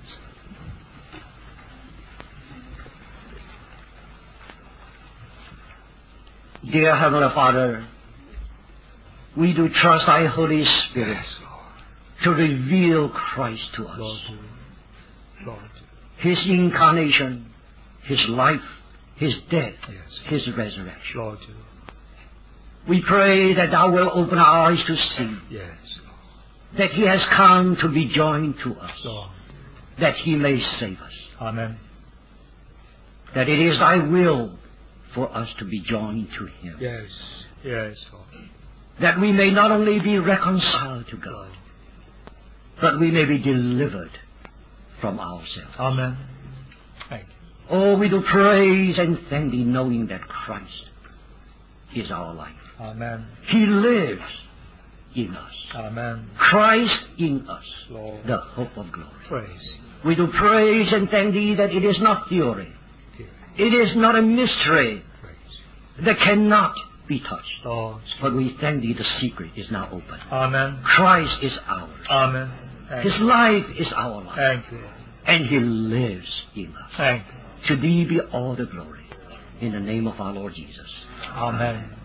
Dear Heavenly Father, we do trust Thy Holy Spirit to reveal Christ to us. Lord, Lord. His incarnation, His life, His death, Yes. His resurrection. Lord, We pray that thou wilt open our eyes to see Yes, that he has come to be joined to us, Lord. that he may save us, Amen. that it is thy will for us to be joined to him, Yes, yes, Lord. that we may not only be reconciled to God, but we may be delivered from ourselves. Amen. Thank you. Oh, we do praise and thank thee, knowing that Christ is our life. Amen. He lives in us. Amen. Christ in us, Lord. the hope of glory. Praise. We do praise and thank thee that it is not theory. you. It is not a mystery Praise. that cannot be touched. Lord. But we thank thee the secret is now open. Amen. Christ is ours. Amen. Thank His you. life is our life. Thank you. And He lives in us. Thank you. To thee be all the glory. In the name of our Lord Jesus. Amen.